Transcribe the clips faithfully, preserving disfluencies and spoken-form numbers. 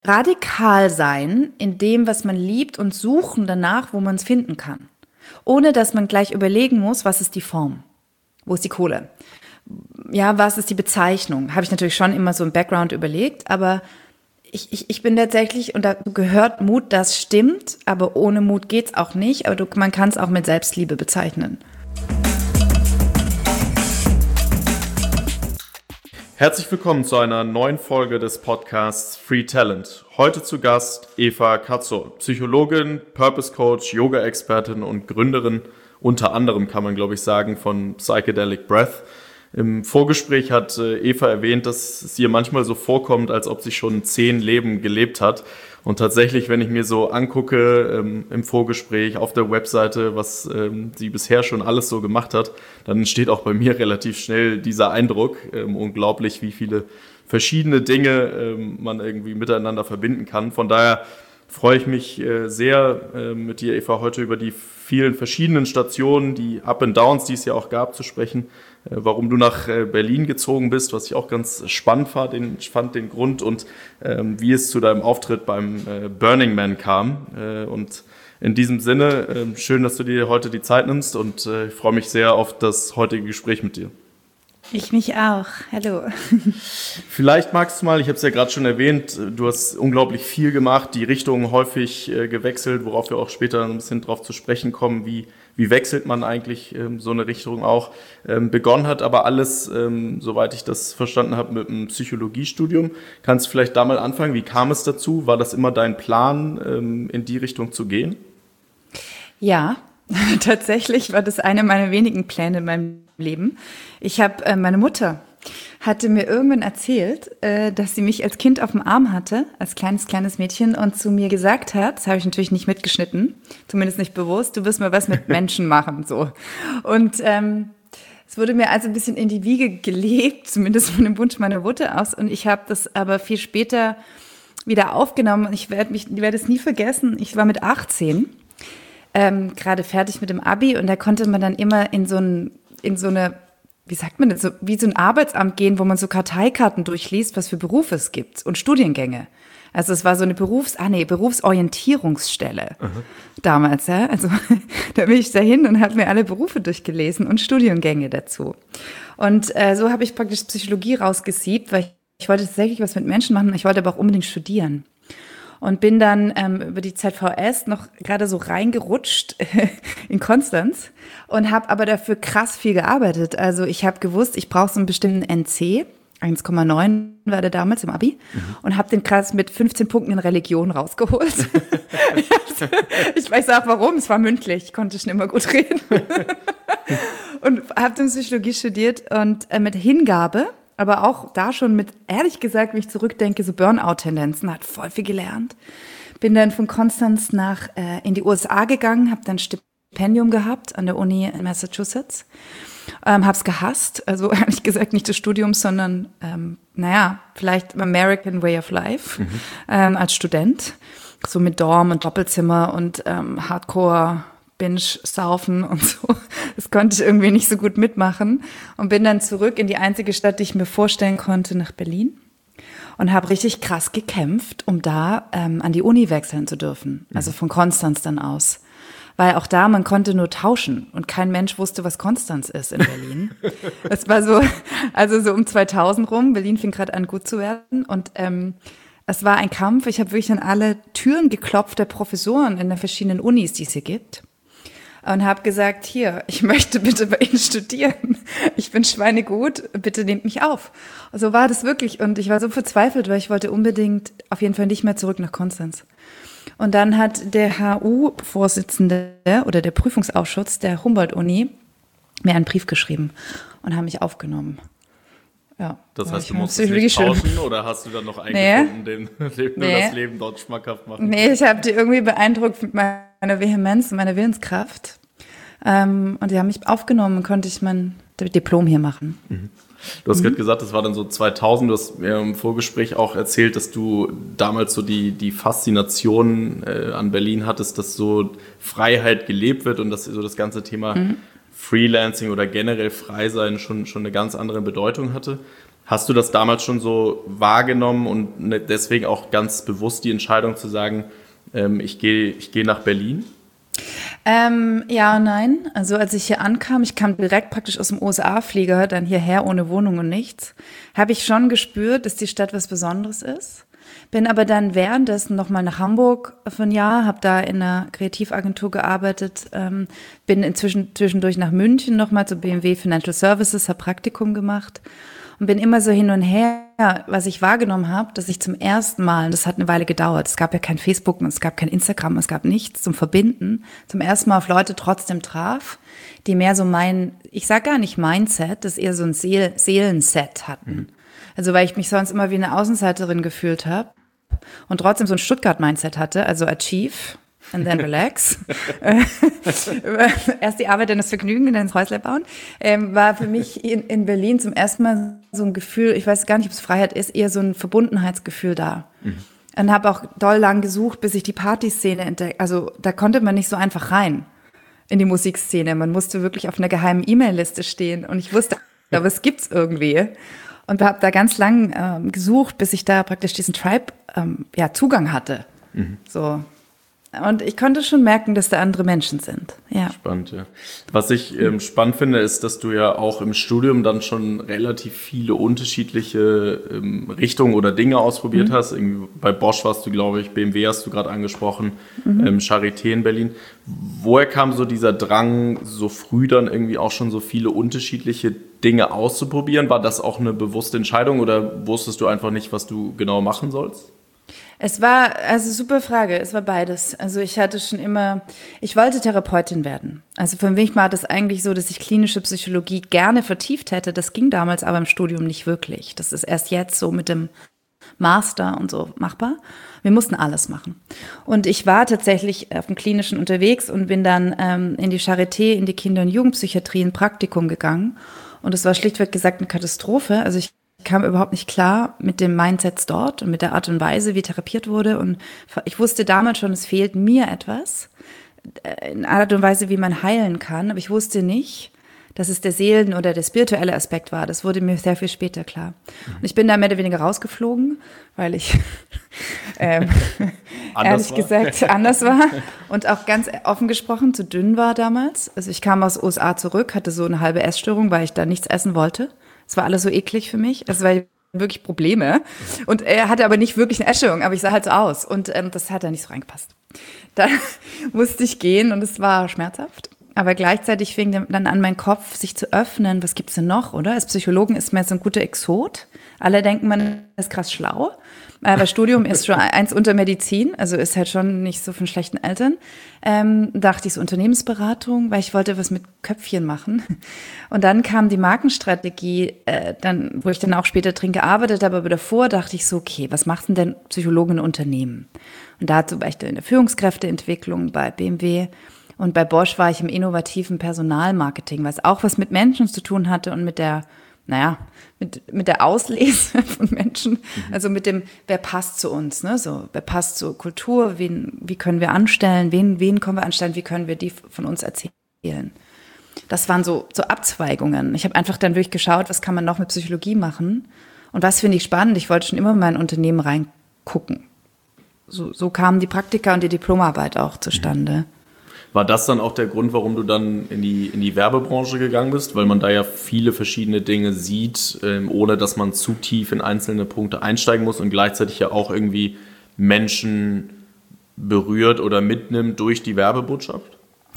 radikal sein in dem, was man liebt und suchen danach, wo man es finden kann. Ohne, dass man gleich überlegen muss, was ist die Form? Wo ist die Kohle? Ja, was ist die Bezeichnung? Habe ich natürlich schon immer so im Background überlegt, aber ich, ich, ich bin tatsächlich, und dazu gehört Mut, das stimmt, aber ohne Mut geht's auch nicht, aber du, man kann es auch mit Selbstliebe bezeichnen. Herzlich willkommen zu einer neuen Folge des Podcasts Free Talent. Heute zu Gast Eva Katzor, Psychologin, Purpose Coach, Yoga-Expertin und Gründerin, unter anderem kann man glaube ich sagen, von Psychedelic Breath. Im Vorgespräch hat Eva erwähnt, dass es ihr manchmal so vorkommt, als ob sie schon zehn Leben gelebt hat. Und tatsächlich, wenn ich mir so angucke ähm, im Vorgespräch auf der Webseite, was ähm, sie bisher schon alles so gemacht hat, dann entsteht auch bei mir relativ schnell dieser Eindruck. Ähm, unglaublich, wie viele verschiedene Dinge ähm, man irgendwie miteinander verbinden kann. Von daher freue ich mich äh, sehr äh, mit dir, Eva, heute über die vielen verschiedenen Stationen, die Up and Downs, die es ja auch gab, zu sprechen. Äh, warum du nach äh, Berlin gezogen bist, was ich auch ganz spannend fand, den, fand den Grund und ähm, wie es zu deinem Auftritt beim äh, Burning Man kam. Äh, und in diesem Sinne, äh, schön, dass du dir heute die Zeit nimmst und äh, ich freue mich sehr auf das heutige Gespräch mit dir. Ich mich auch. Hallo. Vielleicht magst du mal, ich habe es ja gerade schon erwähnt, du hast unglaublich viel gemacht, die Richtung häufig äh, gewechselt, worauf wir auch später ein bisschen drauf zu sprechen kommen, wie, wie wechselt man eigentlich ähm, so eine Richtung auch. Ähm, begonnen hat aber alles, ähm, soweit ich das verstanden habe, mit einem Psychologiestudium. Kannst du vielleicht da mal anfangen, wie kam es dazu? War das immer dein Plan, ähm, in die Richtung zu gehen? Ja, tatsächlich war das einer meiner wenigen Pläne in meinem Leben. Ich habe, äh, meine Mutter hatte mir irgendwann erzählt, äh, dass sie mich als Kind auf dem Arm hatte, als kleines, kleines Mädchen und zu mir gesagt hat, das habe ich natürlich nicht mitgeschnitten, zumindest nicht bewusst, du wirst mal was mit Menschen machen, so. Und ähm, es wurde mir also ein bisschen in die Wiege gelebt, zumindest von dem Wunsch meiner Mutter aus, und ich habe das aber viel später wieder aufgenommen und ich werde mich, ich werde es nie vergessen, ich war mit achtzehn, ähm, gerade fertig mit dem Abi und da konnte man dann immer in so ein in so eine, wie sagt man das, so, wie so ein Arbeitsamt gehen, wo man so Karteikarten durchliest, was für Berufe es gibt und Studiengänge. Also es war so eine Berufs-, ah nee, Berufsorientierungsstelle Aha. damals, ja. Also da bin ich dahin und habe mir alle Berufe durchgelesen und Studiengänge dazu. Und äh, so habe ich praktisch Psychologie rausgesiebt, weil ich, ich wollte tatsächlich was mit Menschen machen, ich wollte aber auch unbedingt studieren. Und bin dann ähm, über die Z V S noch gerade so reingerutscht in Konstanz und habe aber dafür krass viel gearbeitet. Also ich habe gewusst, ich brauche so einen bestimmten N C, eins Komma neun war der damals im Abi, mhm. und habe den krass mit fünfzehn Punkten in Religion rausgeholt. Ich weiß auch warum, es war mündlich, ich konnte schon immer gut reden. Und habe dann Psychologie studiert und äh, mit Hingabe, aber auch da schon mit, ehrlich gesagt, wenn ich zurückdenke, so Burnout-Tendenzen, hat voll viel gelernt. Bin dann von Konstanz nach äh, in die U S A gegangen, habe dann ein Stipendium gehabt an der Uni in Massachusetts. Ähm, habe es gehasst, also ehrlich gesagt nicht das Studium, sondern, ähm, naja, vielleicht American Way of Life mhm. ähm, als Student. So mit Dorm und Doppelzimmer und ähm, Hardcore Binge-Saufen und so. Das konnte ich irgendwie nicht so gut mitmachen und bin dann zurück in die einzige Stadt, die ich mir vorstellen konnte, nach Berlin und habe richtig krass gekämpft, um da ähm, an die Uni wechseln zu dürfen, also von Konstanz dann aus. Weil auch da, man konnte nur tauschen und kein Mensch wusste, was Konstanz ist in Berlin. Das war so, also so um zweitausend rum, Berlin fing gerade an gut zu werden und ähm, es war ein Kampf. Ich habe wirklich an alle Türen geklopft der Professoren in den verschiedenen Unis, die es hier gibt. Und habe gesagt, hier, ich möchte bitte bei Ihnen studieren. Ich bin schweinegut, bitte nehmt mich auf. So war das wirklich. Und ich war so verzweifelt, weil ich wollte unbedingt auf jeden Fall nicht mehr zurück nach Konstanz. Und dann hat der H U-Vorsitzende oder der Prüfungsausschuss der Humboldt-Uni mir einen Brief geschrieben und haben mich aufgenommen. Ja, das heißt, du musstest nicht tauschen oder hast du dann noch eingefunden, nee. den, nur nee. das Leben dort schmackhaft machen? Nee, ich habe die irgendwie beeindruckt mit meiner Vehemenz und meiner Willenskraft. Ähm, und die haben mich aufgenommen und konnte ich mein Diplom hier machen. Mhm. Du hast mhm. gerade gesagt, das war dann so zweitausend. Du hast mir im Vorgespräch auch erzählt, dass du damals so die, die Faszination äh, an Berlin hattest, dass so Freiheit gelebt wird und dass so das ganze Thema mhm. Freelancing oder generell Freisein schon, schon eine ganz andere Bedeutung hatte. Hast du das damals schon so wahrgenommen und deswegen auch ganz bewusst die Entscheidung zu sagen, ähm, ich gehe ich gehe nach Berlin? Ähm, ja, nein. Also als ich hier ankam, ich kam direkt praktisch aus dem U S A-Flieger, dann hierher ohne Wohnung und nichts, habe ich schon gespürt, dass die Stadt was Besonderes ist. Bin aber dann währenddessen nochmal nach Hamburg für ein Jahr, habe da in einer Kreativagentur gearbeitet, ähm, bin inzwischen zwischendurch nach München nochmal zu B M W Financial Services, habe Praktikum gemacht. Und bin immer so hin und her, was ich wahrgenommen habe, dass ich zum ersten Mal, das hat eine Weile gedauert, es gab ja kein Facebook, es gab kein Instagram, es gab nichts zum Verbinden, zum ersten Mal auf Leute trotzdem traf, die mehr so mein, ich sag gar nicht Mindset, das eher so ein Seel- Seelenset hatten. Mhm. Also weil ich mich sonst immer wie eine Außenseiterin gefühlt habe und trotzdem so ein Stuttgart-Mindset hatte, also achieve and then relax. Erst die Arbeit, dann das Vergnügen, dann das Häusle bauen. Ähm, war für mich in, in Berlin zum ersten Mal so ein Gefühl, ich weiß gar nicht, ob es Freiheit ist, eher so ein Verbundenheitsgefühl da. Mhm. Und habe auch doll lang gesucht, bis ich die Partyszene entdeckt. Also da konnte man nicht so einfach rein in die Musikszene. Man musste wirklich auf einer geheimen E-Mail-Liste stehen. Und ich wusste, aber es gibt's irgendwie. Und habe da ganz lang ähm, gesucht, bis ich da praktisch diesen Tribe ähm, ja, Zugang hatte. Mhm. So. Und ich konnte schon merken, dass da andere Menschen sind. Ja. Spannend, ja. Was ich ähm, spannend finde, ist, dass du ja auch im Studium dann schon relativ viele unterschiedliche ähm, Richtungen oder Dinge ausprobiert mhm. hast. Irgendwie bei Bosch warst du, glaube ich, B M W hast du gerade angesprochen, mhm. ähm, Charité in Berlin. Woher kam so dieser Drang, so früh dann irgendwie auch schon so viele unterschiedliche Dinge auszuprobieren? War das auch eine bewusste Entscheidung oder wusstest du einfach nicht, was du genau machen sollst? Es war, also super Frage, es war beides. Also ich hatte schon immer, ich wollte Therapeutin werden. Also für mich war das eigentlich so, dass ich klinische Psychologie gerne vertieft hätte. Das ging damals aber im Studium nicht wirklich. Das ist erst jetzt so mit dem Master und so machbar. Wir mussten alles machen. Und ich war tatsächlich auf dem Klinischen unterwegs und bin dann ähm, in die Charité, in die Kinder- und Jugendpsychiatrie ein Praktikum gegangen. Und es war schlichtweg gesagt eine Katastrophe. Also ich kam überhaupt nicht klar mit dem Mindset dort und mit der Art und Weise, wie therapiert wurde. Und ich wusste damals schon, es fehlt mir etwas, in Art und Weise, wie man heilen kann. Aber ich wusste nicht, dass es der Seelen- oder der spirituelle Aspekt war. Das wurde mir sehr viel später klar. Und ich bin da mehr oder weniger rausgeflogen, weil ich ähm, ehrlich war. gesagt anders war und auch ganz offen gesprochen zu dünn war damals. Also ich kam aus U S A zurück, hatte so eine halbe Essstörung, weil ich da nichts essen wollte. Es war alles so eklig für mich. Es war wirklich Probleme. Und er hatte aber nicht wirklich eine Essstörung, aber ich sah halt so aus. Und ähm, das hat da nicht so reingepasst. Da musste ich gehen und es war schmerzhaft. Aber gleichzeitig fing dann an, mein Kopf sich zu öffnen. Was gibt's denn noch, oder? Als Psychologen ist man jetzt ein guter Exot. Alle denken, man ist krass schlau. Aber Studium ist schon eins unter Medizin, also ist halt schon nicht so von schlechten Eltern. Ähm, dachte ich so Unternehmensberatung, weil ich wollte was mit Köpfchen machen. Und dann kam die Markenstrategie, äh, dann, wo ich dann auch später drin gearbeitet habe, aber davor dachte ich so, okay, was macht denn denn Psychologen in Unternehmen? Und dazu war ich dann in der Führungskräfteentwicklung bei B M W. Und bei Bosch war ich im innovativen Personalmarketing, was auch was mit Menschen zu tun hatte und mit der, naja, mit, mit der Auslese von Menschen. Mhm. Also mit dem, wer passt zu uns, ne? So, wer passt zur Kultur, wen, wie können wir anstellen, wen, wen können wir anstellen, wie können wir die von uns erzählen. Das waren so, so Abzweigungen. Ich habe einfach dann wirklich geschaut, was kann man noch mit Psychologie machen und was finde ich spannend. Ich wollte schon immer in mein Unternehmen reingucken. So, so kamen die Praktika und die Diplomarbeit auch zustande. Mhm. War das dann auch der Grund, warum du dann in die, in die Werbebranche gegangen bist? Weil man da ja viele verschiedene Dinge sieht, ähm, ohne dass man zu tief in einzelne Punkte einsteigen muss und gleichzeitig ja auch irgendwie Menschen berührt oder mitnimmt durch die Werbebotschaft?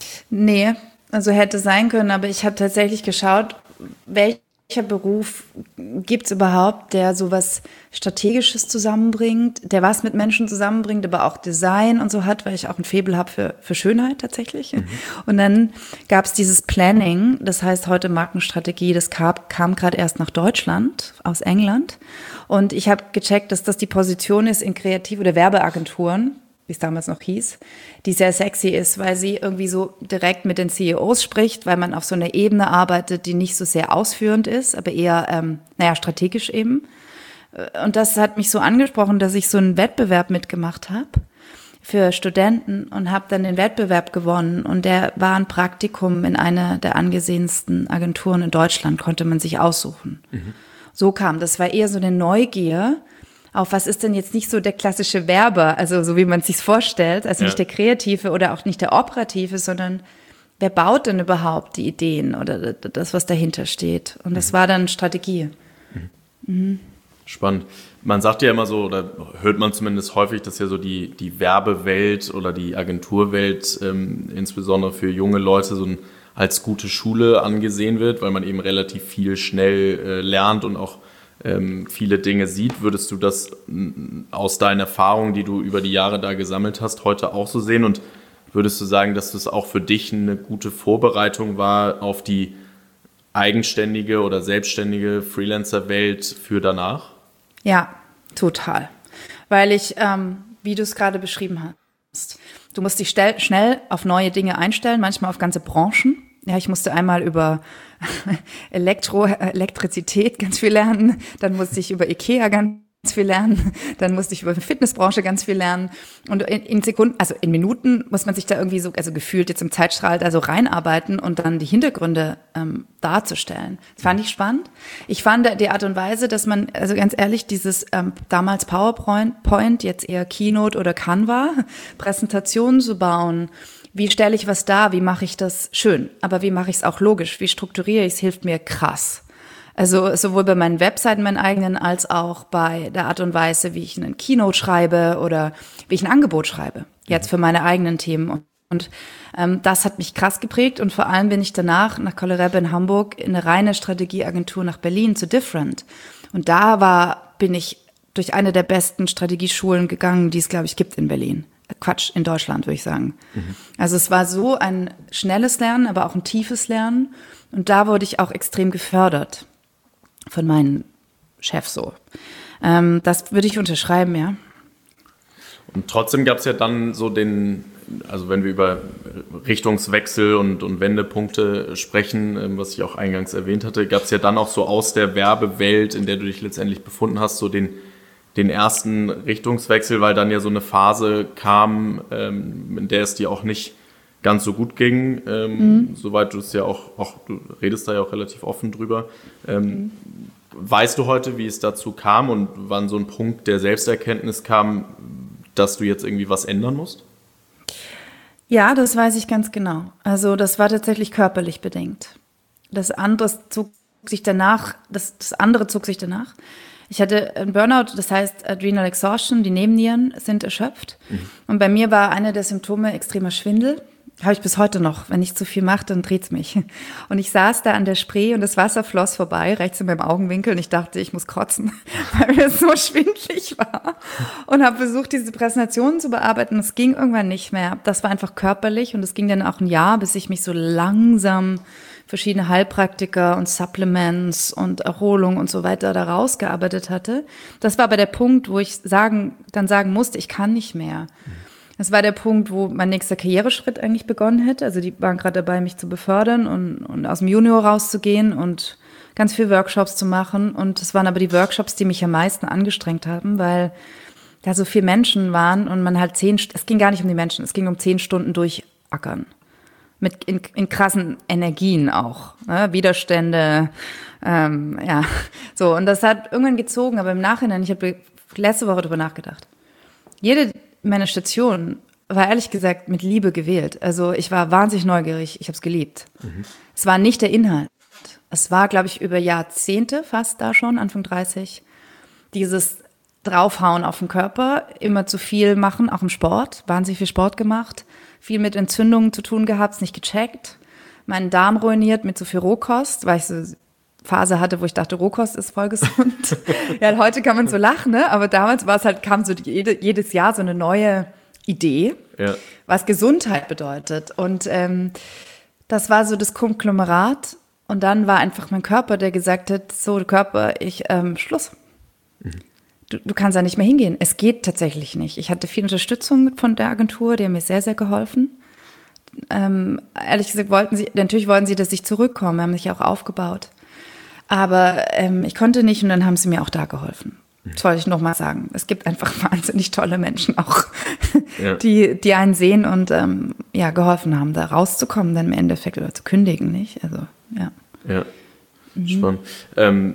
Nee, also hätte sein können, aber ich habe tatsächlich geschaut, welche Welcher Beruf gibt es überhaupt, der sowas Strategisches zusammenbringt, der was mit Menschen zusammenbringt, aber auch Design und so hat, weil ich auch ein Faible habe für, für Schönheit tatsächlich. Mhm. Und dann gab es dieses Planning, das heißt heute Markenstrategie, das kam, kam gerade erst nach Deutschland, aus England. Und ich habe gecheckt, dass das die Position ist in Kreativ- oder Werbeagenturen, wie es damals noch hieß, die sehr sexy ist, weil sie irgendwie so direkt mit den C E Os spricht, weil man auf so einer Ebene arbeitet, die nicht so sehr ausführend ist, aber eher, ähm, naja, strategisch eben. Und das hat mich so angesprochen, dass ich so einen Wettbewerb mitgemacht habe für Studenten und habe dann den Wettbewerb gewonnen. Und der war ein Praktikum in einer der angesehensten Agenturen in Deutschland, konnte man sich aussuchen. Mhm. So kam, das war eher so eine Neugier auf, was ist denn jetzt nicht so der klassische Werber, also so wie man es sich vorstellt, also ja. nicht der Kreative oder auch nicht der Operative, sondern wer baut denn überhaupt die Ideen oder das, was dahinter steht? Und das war dann Strategie. Mhm. Mhm. Spannend. Man sagt ja immer so, oder hört man zumindest häufig, dass ja so die, die Werbewelt oder die Agenturwelt ähm, insbesondere für junge Leute so ein, als gute Schule angesehen wird, weil man eben relativ viel schnell äh, lernt und auch ähm, viele Dinge sieht. Würdest du das m, aus deinen Erfahrungen, die du über die Jahre da gesammelt hast, heute auch so sehen? Und würdest du sagen, dass das auch für dich eine gute Vorbereitung war auf die eigenständige oder selbstständige Freelancer-Welt für danach? Ja, total. Weil ich, ähm, wie du es gerade beschrieben hast, du musst dich stell, schnell auf neue Dinge einstellen, manchmal auf ganze Branchen. Ja, ich musste einmal über Elektro, Elektrizität ganz viel lernen, dann musste ich über Ikea ganz viel lernen, dann musste ich über die Fitnessbranche ganz viel lernen und in, in Sekunden, also in Minuten muss man sich da irgendwie so, also gefühlt jetzt im Zeitstrahl da so reinarbeiten und dann die Hintergründe ähm, darzustellen. Das fand ich spannend. Ich fand die Art und Weise, dass man, also ganz ehrlich, dieses ähm, damals PowerPoint, jetzt eher Keynote oder Canva, Präsentationen zu bauen, wie stelle ich was dar, wie mache ich das schön, aber wie mache ich es auch logisch, wie strukturiere ich es, hilft mir krass. Also sowohl bei meinen Webseiten, meinen eigenen, als auch bei der Art und Weise, wie ich einen Keynote schreibe oder wie ich ein Angebot schreibe, jetzt für meine eigenen Themen. Und, und ähm, das hat mich krass geprägt und vor allem bin ich danach nach Kohllerebe in Hamburg in eine reine Strategieagentur nach Berlin zu Different. Und da war, bin ich durch eine der besten Strategieschulen gegangen, die es, glaube ich, gibt in Berlin. Quatsch, in Deutschland, würde ich sagen. Mhm. Also es war so ein schnelles Lernen, aber auch ein tiefes Lernen. Und da wurde ich auch extrem gefördert von meinen Chefs so. Ähm, das würde ich unterschreiben, ja. Und trotzdem gab es ja dann so den, also wenn wir über Richtungswechsel und, und Wendepunkte sprechen, was ich auch eingangs erwähnt hatte, gab es ja dann auch so aus der Werbewelt, in der du dich letztendlich befunden hast, so den, den ersten Richtungswechsel, weil dann ja so eine Phase kam, ähm, in der es dir auch nicht ganz so gut ging, ähm, mhm. soweit du es ja auch, auch, du redest da ja auch relativ offen drüber. Ähm, mhm. Weißt du heute, wie es dazu kam und wann so ein Punkt der Selbsterkenntnis kam, dass du jetzt irgendwie was ändern musst? Ja, das weiß ich ganz genau. Also das war tatsächlich körperlich bedingt. Das andere zog sich danach, das, das andere zog sich danach. Ich hatte einen Burnout, das heißt Adrenal Exhaustion, die Nebennieren sind erschöpft. Mhm. Und bei mir war eine der Symptome extremer Schwindel. Habe ich bis heute noch. Wenn ich zu viel mache, dann dreht's mich. Und ich saß da an der Spree und das Wasser floss vorbei, rechts in meinem Augenwinkel. Und ich dachte, ich muss kotzen, weil mir so schwindelig war. Und habe versucht, diese Präsentationen zu bearbeiten. Es ging irgendwann nicht mehr. Das war einfach körperlich. Und es ging dann auch ein Jahr, bis ich mich so langsam verschiedene Heilpraktiker und Supplements und Erholung und so weiter da rausgearbeitet hatte. Das war aber der Punkt, wo ich sagen, dann sagen musste, ich kann nicht mehr. Das war der Punkt, wo mein nächster Karriereschritt eigentlich begonnen hätte. Also die waren gerade dabei, mich zu befördern und, und aus dem Junior rauszugehen und ganz viele Workshops zu machen. Und es waren aber die Workshops, die mich am meisten angestrengt haben, weil da so viele Menschen waren und man halt zehn, es ging gar nicht um die Menschen, es ging um zehn Stunden durchackern. Mit in, in krassen Energien auch, ne? Widerstände, ähm, ja, so. Und das hat irgendwann gezogen, aber im Nachhinein, ich habe letzte Woche darüber nachgedacht. Jede Meine Station war ehrlich gesagt mit Liebe gewählt. Also ich war wahnsinnig neugierig, ich habe es geliebt. Mhm. Es war nicht der Inhalt. Es war, glaube ich, über Jahrzehnte fast da schon, Anfang dreißig, dieses Draufhauen auf den Körper, immer zu viel machen, auch im Sport, wahnsinnig viel Sport gemacht, viel mit Entzündungen zu tun gehabt, es nicht gecheckt, meinen Darm ruiniert mit so viel Rohkost, weil ich so Phase hatte, wo ich dachte, Rohkost ist voll gesund. Ja, heute kann man so lachen, ne? Aber damals war es halt, kam so jede, jedes Jahr so eine neue Idee, ja, was Gesundheit bedeutet. Und ähm, das war so das Konglomerat. Und dann war einfach mein Körper, der gesagt hat, so Körper, ich, ähm, Schluss. Mhm. Du, du kannst da nicht mehr hingehen. Es geht tatsächlich nicht. Ich hatte viel Unterstützung von der Agentur, die hat mir sehr, sehr geholfen. Ähm, ehrlich gesagt wollten sie, natürlich wollten sie, dass ich zurückkomme, haben sich auch aufgebaut. Aber ähm, ich konnte nicht und dann haben sie mir auch da geholfen. Das wollte ich nochmal sagen. Es gibt einfach wahnsinnig tolle Menschen auch, ja, die, die einen sehen und ähm, ja, geholfen haben, da rauszukommen, dann im Endeffekt oder zu kündigen, nicht? Also, ja. Ja, mhm. Spannend. Ähm,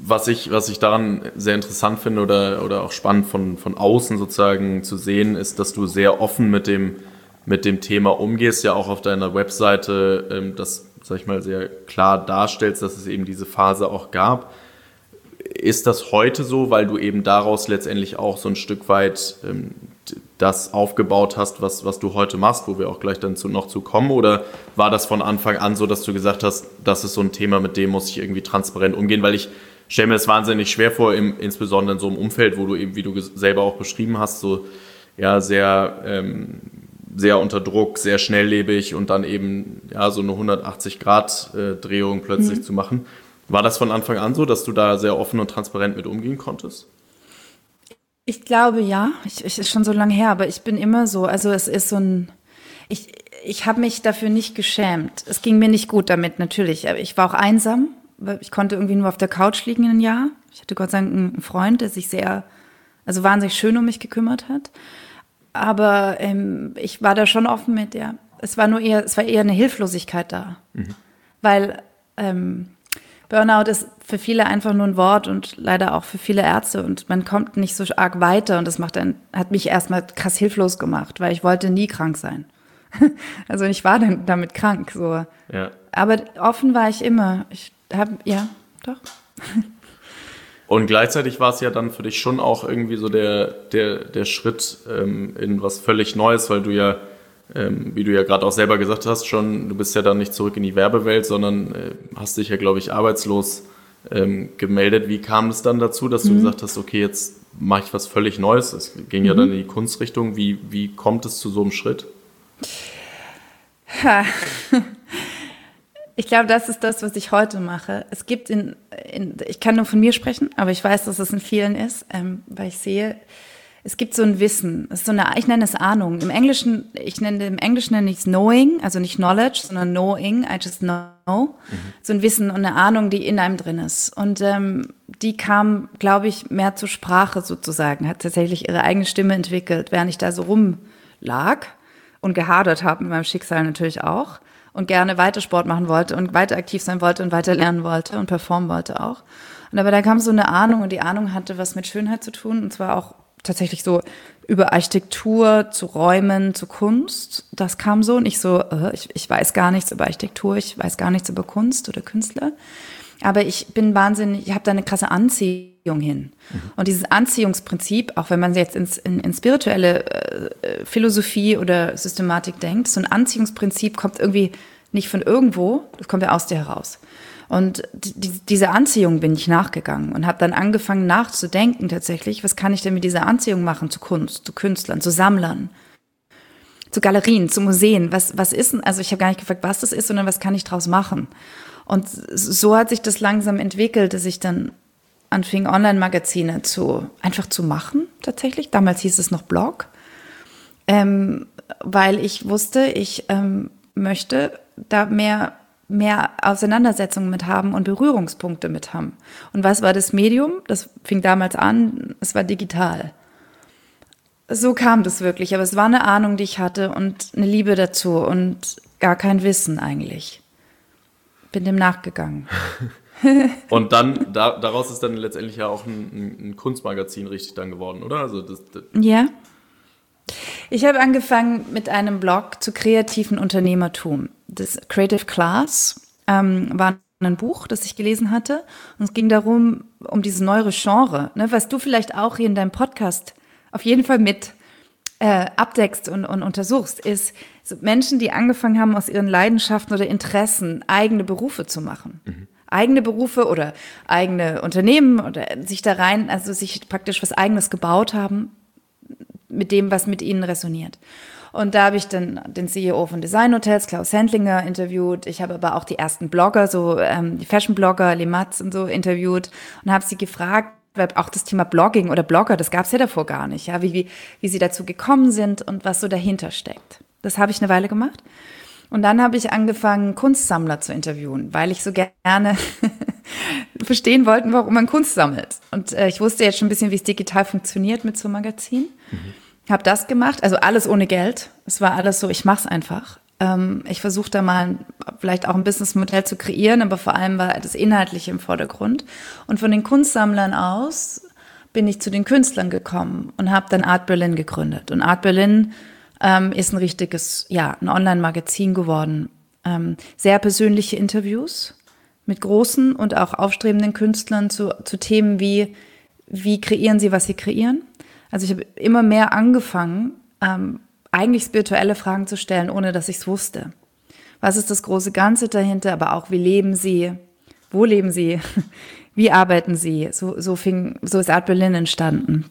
was ich, was ich daran sehr interessant finde oder, oder auch spannend von, von außen sozusagen zu sehen, ist, dass du sehr offen mit dem, mit dem Thema umgehst, ja auch auf deiner Webseite ähm, das, sag ich mal, sehr klar darstellst, dass es eben diese Phase auch gab. Ist das heute so, weil du eben daraus letztendlich auch so ein Stück weit ähm, das aufgebaut hast, was, was du heute machst, wo wir auch gleich dann zu, noch zu kommen? Oder war das von Anfang an so, dass du gesagt hast, das ist so ein Thema, mit dem muss ich irgendwie transparent umgehen? Weil ich stelle mir das wahnsinnig schwer vor, im, insbesondere in so einem Umfeld, wo du eben, wie du selber auch beschrieben hast, so ja sehr, ähm, sehr unter Druck, sehr schnelllebig und dann eben ja so eine hundertachtzig-Grad-Drehung plötzlich mhm. zu machen. War das von Anfang an so, dass du da sehr offen und transparent mit umgehen konntest? Ich glaube, ja. Ich, ich ist schon so lange her, aber ich bin immer so. Also es ist so ein, ich, ich habe mich dafür nicht geschämt. Es ging mir nicht gut damit, natürlich. Aber ich war auch einsam, weil ich konnte irgendwie nur auf der Couch liegen ein Jahr. Ich hatte Gott sei Dank einen Freund, der sich sehr, also wahnsinnig schön um mich gekümmert hat. Aber ähm, ich war da schon offen mit, ja. Es war nur eher, es war eher eine Hilflosigkeit da. Mhm. Weil ähm, Burnout ist für viele einfach nur ein Wort und leider auch für viele Ärzte und man kommt nicht so arg weiter und das macht dann, hat mich erstmal krass hilflos gemacht, weil ich wollte nie krank sein. Also ich war dann damit krank, so. Ja. Aber offen war ich immer. Ich habe, ja, doch. Und gleichzeitig war es ja dann für dich schon auch irgendwie so der, der, der Schritt ähm, in was völlig Neues, weil du ja, ähm, wie du ja gerade auch selber gesagt hast, schon, du bist ja dann nicht zurück in die Werbewelt, sondern äh, hast dich ja, glaube ich, arbeitslos ähm, gemeldet. Wie kam es dann dazu, dass du mhm. gesagt hast, okay, jetzt mache ich was völlig Neues? Es ging mhm. ja dann in die Kunstrichtung. Wie, wie kommt es zu so einem Schritt? Ha. Ich glaube, das ist das, was ich heute mache. Es gibt in, in ich kann nur von mir sprechen, aber ich weiß, dass es in vielen ist, ähm, weil ich sehe, es gibt so ein Wissen, es ist so eine, ich nenne es Ahnung. Im Englischen, ich nenne im Englischen nenne ich es Knowing, also nicht Knowledge, sondern Knowing, I just know. Mhm. So ein Wissen und eine Ahnung, die in einem drin ist. Und ähm, die kam, glaube ich, mehr zur Sprache sozusagen, hat tatsächlich ihre eigene Stimme entwickelt, während ich da so rumlag und gehadert habe mit meinem Schicksal natürlich auch. Und gerne weiter Sport machen wollte und weiter aktiv sein wollte und weiter lernen wollte und performen wollte auch. Und aber da kam so eine Ahnung und die Ahnung hatte was mit Schönheit zu tun und zwar auch tatsächlich so über Architektur zu Räumen, zu Kunst. Das kam so und ich so, äh, ich, ich weiß gar nichts über Architektur, ich weiß gar nichts über Kunst oder Künstler. Aber ich bin wahnsinnig, ich habe da eine krasse Anziehung hin. Mhm. Und dieses Anziehungsprinzip, auch wenn man jetzt ins, in, in spirituelle äh, Philosophie oder Systematik denkt, so ein Anziehungsprinzip kommt irgendwie nicht von irgendwo, das kommt ja aus dir heraus. Und die, diese Anziehung bin ich nachgegangen und habe dann angefangen nachzudenken tatsächlich, was kann ich denn mit dieser Anziehung machen zu Kunst, zu Künstlern, zu Sammlern, zu Galerien, zu Museen. Was, was ist denn, also ich habe gar nicht gefragt, was das ist, sondern was kann ich draus machen? Und so hat sich das langsam entwickelt, dass ich dann anfing, Online-Magazine zu, einfach zu machen, tatsächlich. Damals hieß es noch Blog, ähm, weil ich wusste, ich ähm, möchte da mehr, mehr Auseinandersetzungen mit haben und Berührungspunkte mit haben. Und was war das Medium? Das fing damals an, es war digital. So kam das wirklich, aber es war eine Ahnung, die ich hatte und eine Liebe dazu und gar kein Wissen eigentlich. Bin dem nachgegangen. Und dann, da, daraus ist dann letztendlich ja auch ein, ein Kunstmagazin richtig dann geworden, oder? Also das, das ja. Ich habe angefangen mit einem Blog zu kreativen Unternehmertum. Das Creative Class ähm, war ein Buch, das ich gelesen hatte. Und es ging darum, um dieses neue Genre, ne, was du vielleicht auch hier in deinem Podcast auf jeden Fall mit äh, abdeckst und, und untersuchst, ist so Menschen, die angefangen haben, aus ihren Leidenschaften oder Interessen eigene Berufe zu machen. Mhm. Eigene Berufe oder eigene Unternehmen oder sich da rein, also sich praktisch was Eigenes gebaut haben mit dem, was mit ihnen resoniert. Und da habe ich dann den C E O von Design Hotels, Klaus Hendlinger, interviewt. Ich habe aber auch die ersten Blogger, so ähm, die Fashion-Blogger, Lematz und so interviewt und habe sie gefragt, weil auch das Thema Blogging oder Blogger, das gab es ja davor gar nicht, ja, wie, wie, wie sie dazu gekommen sind und was so dahinter steckt. Das habe ich eine Weile gemacht. Und dann habe ich angefangen, Kunstsammler zu interviewen, weil ich so gerne verstehen wollte, warum man Kunst sammelt. Und äh, ich wusste jetzt schon ein bisschen, wie es digital funktioniert mit so einem Magazin. Mhm. Habe das gemacht, also alles ohne Geld. Es war alles so, ich mache es einfach. Ähm, ich versuche da mal vielleicht auch ein Businessmodell zu kreieren, aber vor allem war das Inhaltliche im Vordergrund. Und von den Kunstsammlern aus bin ich zu den Künstlern gekommen und habe dann Art Berlin gegründet. Und Art Berlin ähm, ist ein richtiges, ja, ein Online-Magazin geworden. Ähm, sehr persönliche Interviews mit großen und auch aufstrebenden Künstlern zu, zu Themen wie, wie kreieren sie, was sie kreieren. Also ich habe immer mehr angefangen, ähm, eigentlich spirituelle Fragen zu stellen, ohne dass ich es wusste. Was ist das große Ganze dahinter, aber auch, wie leben sie, wo leben sie, wie arbeiten sie? So, so, fing, so ist Art Berlin entstanden.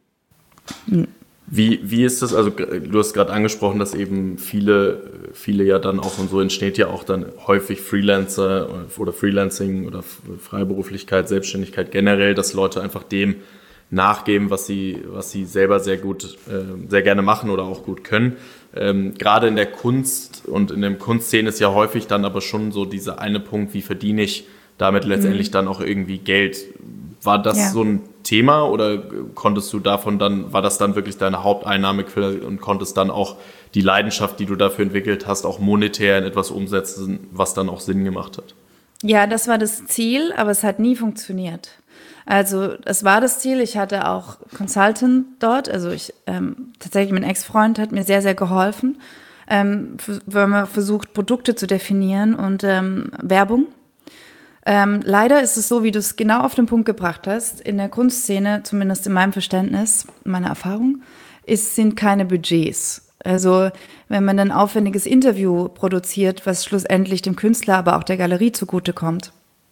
Mhm. Wie, wie ist das, also du hast gerade angesprochen, dass eben viele, viele ja dann auch, und so entsteht ja auch dann häufig Freelancer oder Freelancing oder Freiberuflichkeit, Selbstständigkeit generell, dass Leute einfach dem nachgeben, was sie, was sie selber sehr gut, äh, sehr gerne machen oder auch gut können. Ähm, gerade in der Kunst und in der Kunstszene ist ja häufig dann aber schon so dieser eine Punkt, wie verdiene ich damit letztendlich mhm. dann auch irgendwie Geld. War das ja. so ein Thema oder konntest du davon dann, war das dann wirklich deine Haupteinnahmequelle und konntest dann auch die Leidenschaft, die du dafür entwickelt hast, auch monetär in etwas umsetzen, was dann auch Sinn gemacht hat? Ja, das war das Ziel, aber es hat nie funktioniert. Also es war das Ziel, ich hatte auch Consultant dort, also ich ähm, tatsächlich mein Ex-Freund hat mir sehr, sehr geholfen. Ähm, wir haben versucht, Produkte zu definieren und ähm, Werbung. Ähm, leider ist es so, wie du es genau auf den Punkt gebracht hast, in der Kunstszene, zumindest in meinem Verständnis, meiner Erfahrung, ist, sind keine Budgets. Also wenn man ein aufwendiges Interview produziert, was schlussendlich dem Künstler, aber auch der Galerie zugutekommt,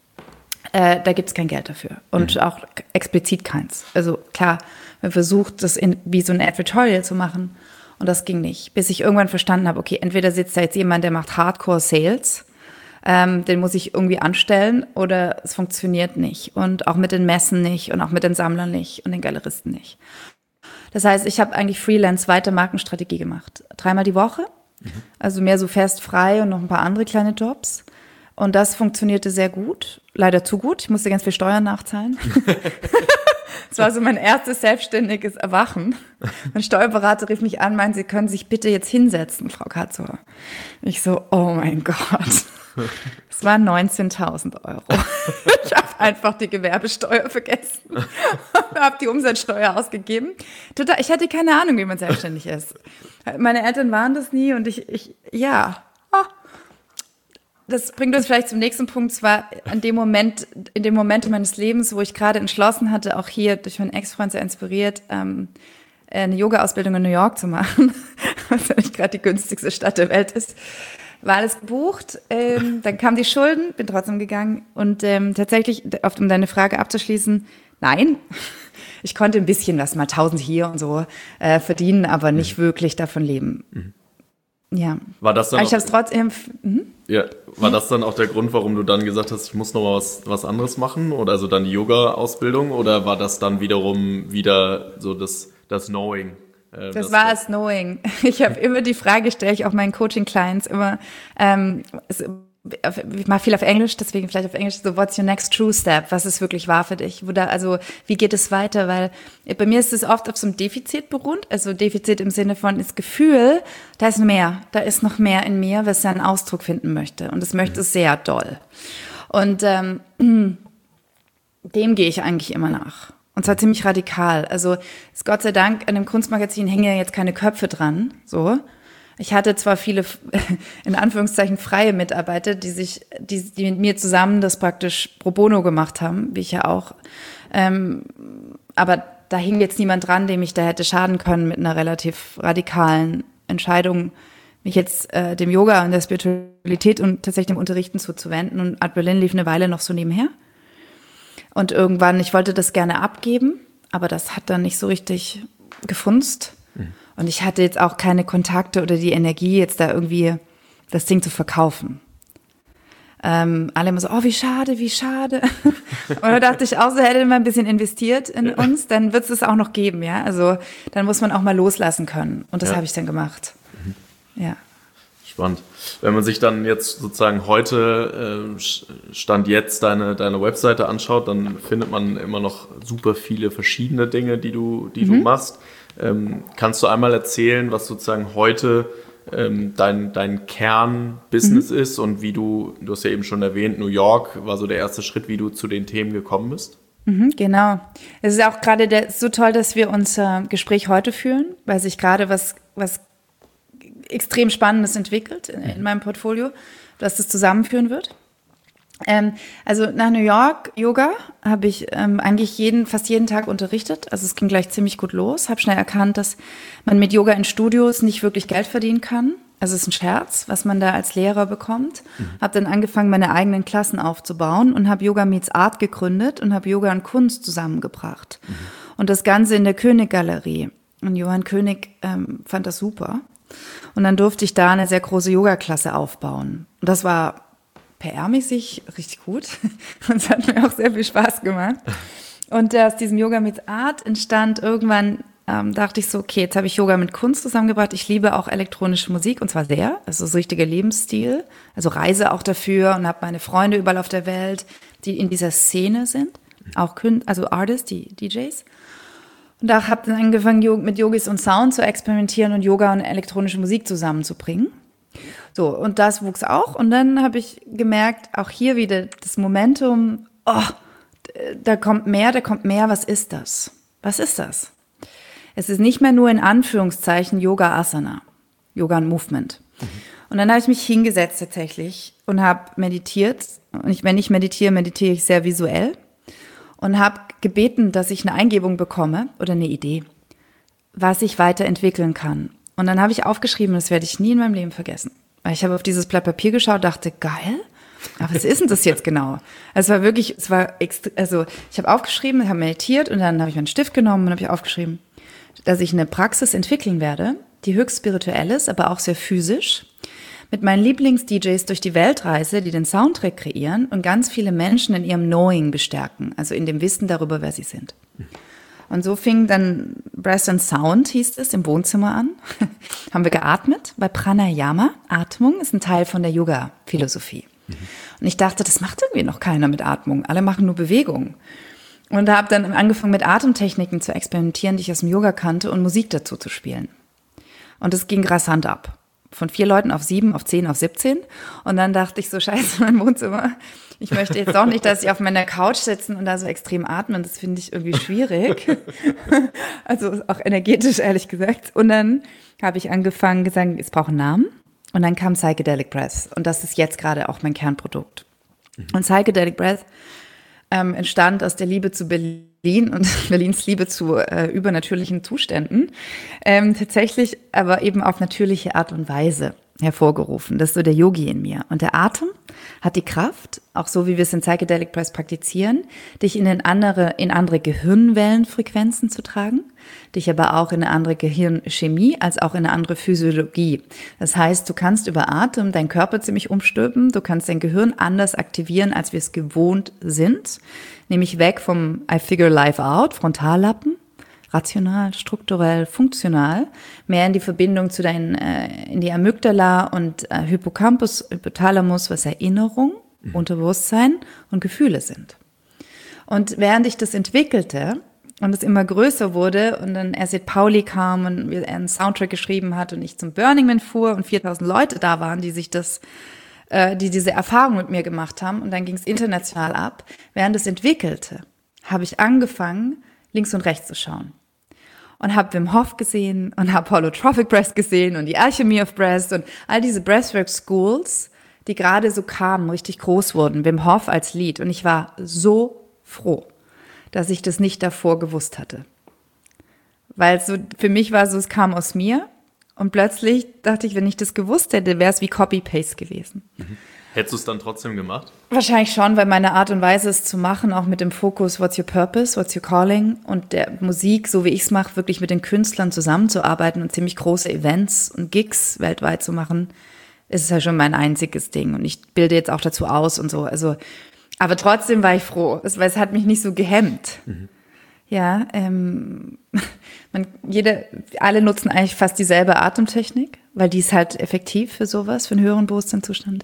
äh, da gibt es kein Geld dafür und mhm. auch explizit keins. Also klar, man versucht, das in, wie so ein Advertorial zu machen und das ging nicht, bis ich irgendwann verstanden habe, okay, entweder sitzt da jetzt jemand, der macht Hardcore-Sales, Ähm, den muss ich irgendwie anstellen oder es funktioniert nicht. Und auch mit den Messen nicht und auch mit den Sammlern nicht und den Galeristen nicht. Das heißt, ich habe eigentlich Freelance weiter Markenstrategie gemacht. Dreimal die Woche, mhm. also mehr so fest frei und noch ein paar andere kleine Jobs. Und das funktionierte sehr gut, leider zu gut. Ich musste ganz viel Steuern nachzahlen. Das war so mein erstes selbstständiges Erwachen. Mein Steuerberater rief mich an, meinte, Sie können sich bitte jetzt hinsetzen, Frau Katzor. Ich so, oh mein Gott. Es waren neunzehntausend Euro. Ich habe einfach die Gewerbesteuer vergessen und habe die Umsatzsteuer ausgegeben. Total, ich hatte keine Ahnung, wie man selbstständig ist. Meine Eltern waren das nie und ich, ich ja. Das bringt uns vielleicht zum nächsten Punkt. Zwar an dem Moment, in dem Moment meines Lebens, wo ich gerade entschlossen hatte, auch hier durch meinen Ex-Freund sehr inspiriert, ähm, eine Yoga-Ausbildung in New York zu machen, was ja nicht gerade die günstigste Stadt der Welt ist. War alles gebucht, ähm, dann kamen die Schulden, bin trotzdem gegangen und ähm, tatsächlich, um deine Frage abzuschließen, nein, ich konnte ein bisschen was, mal tausend hier und so äh, verdienen, aber nicht mhm. wirklich davon leben. Mhm. Ja. War das dann aber ich habe es trotzdem. Mhm. Ja, war das dann auch der Grund, warum du dann gesagt hast, ich muss noch mal was, was anderes machen oder also dann die Yoga-Ausbildung oder war das dann wiederum wieder so das, das Knowing? Das, das war das Knowing. Ich habe immer die Frage, stelle ich auch meinen Coaching-Clients immer, ähm, ich mache viel auf Englisch, deswegen vielleicht auf Englisch so, what's your next true step? Was ist wirklich wahr für dich? Oder, also, wie geht es weiter? Weil bei mir ist es oft auf so einem Defizit beruht, also Defizit im Sinne von das Gefühl, da ist mehr, da ist noch mehr in mir, was seinen Ausdruck finden möchte. Und das möchte es sehr doll. Und ähm, dem gehe ich eigentlich immer nach. Und zwar ziemlich radikal. Also ist Gott sei Dank an dem Kunstmagazin hängen ja jetzt keine Köpfe dran. So, ich hatte zwar viele in Anführungszeichen freie Mitarbeiter, die sich, die, die mit mir zusammen das praktisch pro bono gemacht haben, wie ich ja auch. Ähm, aber da hing jetzt niemand dran, dem ich da hätte schaden können mit einer relativ radikalen Entscheidung, mich jetzt äh, dem Yoga und der Spiritualität und tatsächlich dem Unterrichten zuzuwenden. Und Art Berlin lief eine Weile noch so nebenher. Und irgendwann, ich wollte das gerne abgeben, aber das hat dann nicht so richtig gefunzt. Mhm. Und ich hatte jetzt auch keine Kontakte oder die Energie, jetzt da irgendwie das Ding zu verkaufen. Ähm, alle immer so, oh, wie schade, wie schade. Und da dachte ich auch so, hätte man ein bisschen investiert in ja. uns, dann wird es es auch noch geben, ja. Also dann muss man auch mal loslassen können. Und das ja. habe ich dann gemacht. Mhm. Ja. Spannend. Wenn man sich dann jetzt sozusagen heute, äh, Stand jetzt, deine, deine Webseite anschaut, dann findet man immer noch super viele verschiedene Dinge, die du, die mhm. du machst. Ähm, kannst du einmal erzählen, was sozusagen heute ähm, dein, dein Kernbusiness Mhm. ist und wie du, du hast ja eben schon erwähnt, New York war so der erste Schritt, wie du zu den Themen gekommen bist. Mhm, genau. Es ist auch gerade der, so toll, dass wir unser Gespräch heute führen, weil sich gerade was, was extrem Spannendes entwickelt in, in meinem Portfolio, dass das zusammenführen wird. Ähm, also nach New York Yoga habe ich ähm, eigentlich jeden, fast jeden Tag unterrichtet. Also es ging gleich ziemlich gut los. Habe schnell erkannt, dass man mit Yoga in Studios nicht wirklich Geld verdienen kann. Also es ist ein Scherz, was man da als Lehrer bekommt. Mhm. Habe dann angefangen, meine eigenen Klassen aufzubauen und habe Yoga Meets Art gegründet und habe Yoga und Kunst zusammengebracht. Mhm. Und das Ganze in der König-Galerie. Und Johann König ähm, fand das super. Und dann durfte ich da eine sehr große Yoga-Klasse aufbauen. Und das war P R-mäßig richtig gut. Und es hat mir auch sehr viel Spaß gemacht. Und aus diesem Yoga Meets Art entstand irgendwann, ähm, dachte ich so, okay, jetzt habe ich Yoga mit Kunst zusammengebracht. Ich liebe auch elektronische Musik und zwar sehr. Also so richtiger Lebensstil. Also reise auch dafür und habe meine Freunde überall auf der Welt, die in dieser Szene sind. Auch Kün- also Artists, die D Js. Und da habe dann angefangen, mit Yogis und Sound zu experimentieren und Yoga und elektronische Musik zusammenzubringen. So, und das wuchs auch. Und dann habe ich gemerkt, auch hier wieder das Momentum, oh, da kommt mehr, da kommt mehr, was ist das? Was ist das? Es ist nicht mehr nur in Anführungszeichen Yoga Asana, Yoga und Movement. Mhm. Und dann habe ich mich hingesetzt tatsächlich und habe meditiert. Und ich, wenn ich meditiere, meditiere ich sehr visuell. Und habe gebeten, dass ich eine Eingebung bekomme oder eine Idee, was ich weiterentwickeln kann. Und dann habe ich aufgeschrieben, das werde ich nie in meinem Leben vergessen. Weil ich habe auf dieses Blatt Papier geschaut, dachte, geil, aber was ist denn das jetzt genau? Also es war wirklich, es war, extre- also ich habe aufgeschrieben, habe meditiert und dann habe ich meinen Stift genommen und habe ich aufgeschrieben, dass ich eine Praxis entwickeln werde, die höchst spirituell ist, aber auch sehr physisch, mit meinen Lieblings-D Js durch die Welt reise, die den Soundtrack kreieren und ganz viele Menschen in ihrem Knowing bestärken, also in dem Wissen darüber, wer sie sind. Und so fing dann Breath and Sound, hieß es, im Wohnzimmer an. Haben wir geatmet, weil Pranayama, Atmung, ist ein Teil von der Yoga-Philosophie. Mhm. Und ich dachte, das macht irgendwie noch keiner mit Atmung, alle machen nur Bewegung. Und da habe dann angefangen, mit Atemtechniken zu experimentieren, die ich aus dem Yoga kannte, und Musik dazu zu spielen. Und es ging rasant ab. Von vier Leuten auf sieben, auf zehn, auf siebzehn. Und dann dachte ich so, scheiße, mein Wohnzimmer. Ich möchte jetzt auch nicht, dass sie auf meiner Couch sitzen und da so extrem atmen. Das finde ich irgendwie schwierig. Also auch energetisch, ehrlich gesagt. Und dann habe ich angefangen, gesagt, es braucht einen Namen. Und dann kam Psychedelic Breath. Und das ist jetzt gerade auch mein Kernprodukt. Mhm. Und Psychedelic Breath ähm, entstand aus der Liebe zu Berlin und Berlins Liebe zu äh, übernatürlichen Zuständen. Ähm, tatsächlich aber eben auf natürliche Art und Weise hervorgerufen. Das ist so der Yogi in mir. Und der Atem hat die Kraft, auch so wie wir es in Psychedelic Breath praktizieren, dich in, den andere, in andere Gehirnwellenfrequenzen zu tragen, dich aber auch in eine andere Gehirnchemie, als auch in eine andere Physiologie. Das heißt, du kannst über Atem deinen Körper ziemlich umstülpen, du kannst dein Gehirn anders aktivieren, als wir es gewohnt sind, nämlich weg vom I figure life out, Frontallappen, rational, strukturell, funktional, mehr in die Verbindung zu deinen, äh, in die Amygdala und äh, Hippocampus, Hypothalamus, was Erinnerung, mhm. Unterbewusstsein und Gefühle sind. Und während ich das entwickelte und es immer größer wurde und dann Acid Pauli kam und er einen Soundtrack geschrieben hat und ich zum Burning Man fuhr und viertausend Leute da waren, die sich das, äh, die diese Erfahrung mit mir gemacht haben, und dann ging es international ab. Während es entwickelte, habe ich angefangen, links und rechts zu schauen. Und habe Wim Hof gesehen und habe Holotrophic Breath gesehen und die Alchemy of Breath und all diese Breathwork Schools, die gerade so kamen, richtig groß wurden. Wim Hof als Lead. Und ich war so froh, dass ich das nicht davor gewusst hatte. Weil es so, für mich war so, es kam aus mir. Und plötzlich dachte ich, wenn ich das gewusst hätte, wäre es wie Copy-Paste gewesen. Mhm. Hättest du es dann trotzdem gemacht? Wahrscheinlich schon, weil meine Art und Weise, es zu machen, auch mit dem Fokus, what's your purpose, what's your calling, und der Musik, so wie ich es mache, wirklich mit den Künstlern zusammenzuarbeiten und ziemlich große Events und Gigs weltweit zu machen, ist es ja schon mein einziges Ding. Und ich bilde jetzt auch dazu aus und so. Also, aber trotzdem war ich froh, weil es hat mich nicht so gehemmt. Mhm. Ja, ähm, man, jede, alle nutzen eigentlich fast dieselbe Atemtechnik, weil die ist halt effektiv für sowas, für einen höheren Bewusstseinszustand.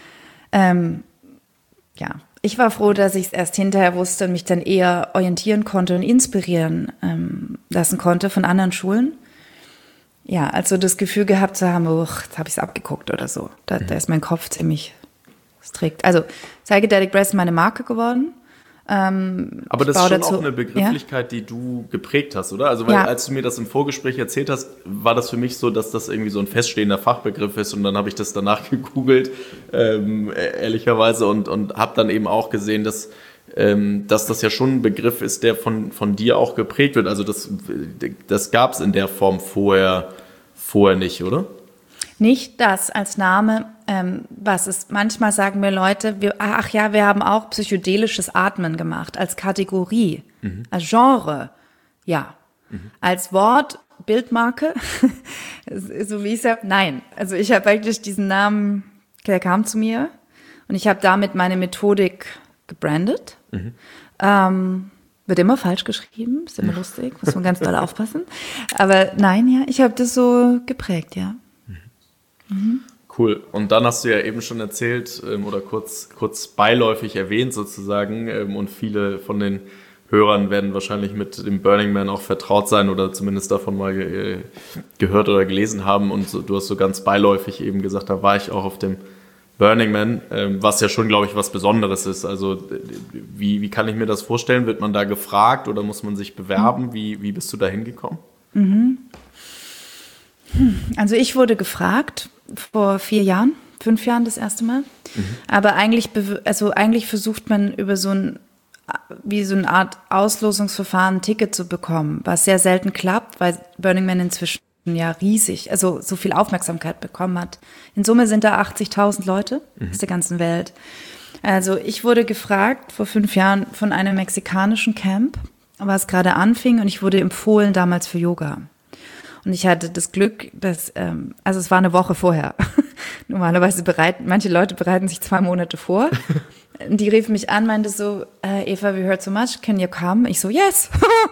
Ähm, ja, ich war froh, dass ich es erst hinterher wusste und mich dann eher orientieren konnte und inspirieren ähm, lassen konnte von anderen Schulen. Ja, also das Gefühl gehabt zu haben, oh, jetzt habe ich es abgeguckt oder so. Da, mhm. da ist mein Kopf ziemlich strikt. Also Psychedelic Breath ist meine Marke geworden. Ähm, Aber das ist schon dazu, auch eine Begrifflichkeit, ja? die du geprägt hast, oder? Also weil ja. als du mir das im Vorgespräch erzählt hast, war das für mich so, dass das irgendwie so ein feststehender Fachbegriff ist und dann habe ich das danach gegoogelt, ähm, ehrlicherweise, und, und habe dann eben auch gesehen, dass, ähm, dass das ja schon ein Begriff ist, der von, von dir auch geprägt wird. Also das, das gab es in der Form vorher, vorher nicht, oder? Nicht das als Name, ähm, was ist, manchmal sagen mir Leute, wir, ach ja, wir haben auch psychedelisches Atmen gemacht, als Kategorie, mhm. als Genre, ja. Mhm. Als Wort, Bildmarke, so wie ich es habe, nein. Also ich habe eigentlich diesen Namen, der kam zu mir und ich habe damit meine Methodik gebrandet. Mhm. Ähm, wird immer falsch geschrieben, ist immer lustig, muss man ganz doll aufpassen. Aber nein, ja, ich habe das so geprägt, ja. Mhm. Cool. Und dann hast du ja eben schon erzählt ähm, oder kurz, kurz beiläufig erwähnt sozusagen ähm, und viele von den Hörern werden wahrscheinlich mit dem Burning Man auch vertraut sein oder zumindest davon mal ge- gehört oder gelesen haben und so, du hast so ganz beiläufig eben gesagt, da war ich auch auf dem Burning Man, ähm, was ja schon, glaube ich, was Besonderes ist. Also wie, wie kann ich mir das vorstellen? Wird man da gefragt oder muss man sich bewerben? Wie, wie bist du da hingekommen? Mhm. Also ich wurde gefragt vor vier Jahren, fünf Jahren das erste Mal. Mhm. Aber eigentlich, also eigentlich versucht man über so ein, wie so eine Art Auslosungsverfahren ein Ticket zu bekommen, was sehr selten klappt, weil Burning Man inzwischen ja riesig, also so viel Aufmerksamkeit bekommen hat. In Summe sind da achtzigtausend Leute mhm. aus der ganzen Welt. Also ich wurde gefragt vor fünf Jahren von einem mexikanischen Camp, was gerade anfing, und ich wurde empfohlen damals für Yoga. Und ich hatte das Glück, dass, ähm, also es war eine Woche vorher. Normalerweise bereiten, manche Leute bereiten sich zwei Monate vor. Die riefen mich an, meinte so, äh, Eva, we heard so much, can you come? Ich so, yes,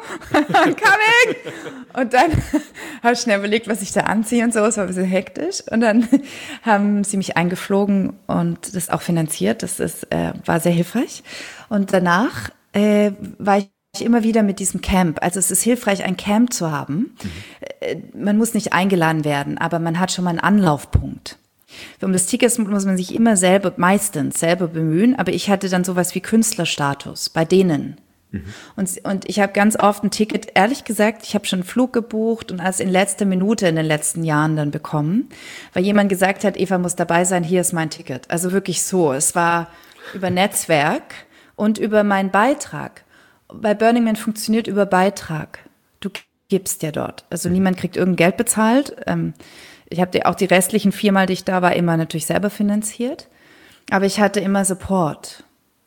coming! Und dann habe ich schnell überlegt, was ich da anziehe und so, es war ein bisschen hektisch. Und dann haben sie mich eingeflogen und das auch finanziert, das ist, äh, war sehr hilfreich. Und danach äh, war ich immer wieder mit diesem Camp. Also es ist hilfreich, ein Camp zu haben. Mhm. Man muss nicht eingeladen werden, aber man hat schon mal einen Anlaufpunkt. Um das Ticket muss man sich immer selber, meistens selber bemühen, aber ich hatte dann sowas wie Künstlerstatus bei denen. Mhm. Und, und ich habe ganz oft ein Ticket, ehrlich gesagt, ich habe schon einen Flug gebucht und alles in letzter Minute in den letzten Jahren dann bekommen, weil jemand gesagt hat, Eva muss dabei sein, hier ist mein Ticket. Also wirklich so. Es war über Netzwerk und über meinen Beitrag. Bei Burning Man funktioniert über Beitrag. Du gibst ja dort. Also niemand kriegt irgendein Geld bezahlt. Ich habe auch die restlichen viermal, die ich da war, immer natürlich selber finanziert. Aber ich hatte immer Support.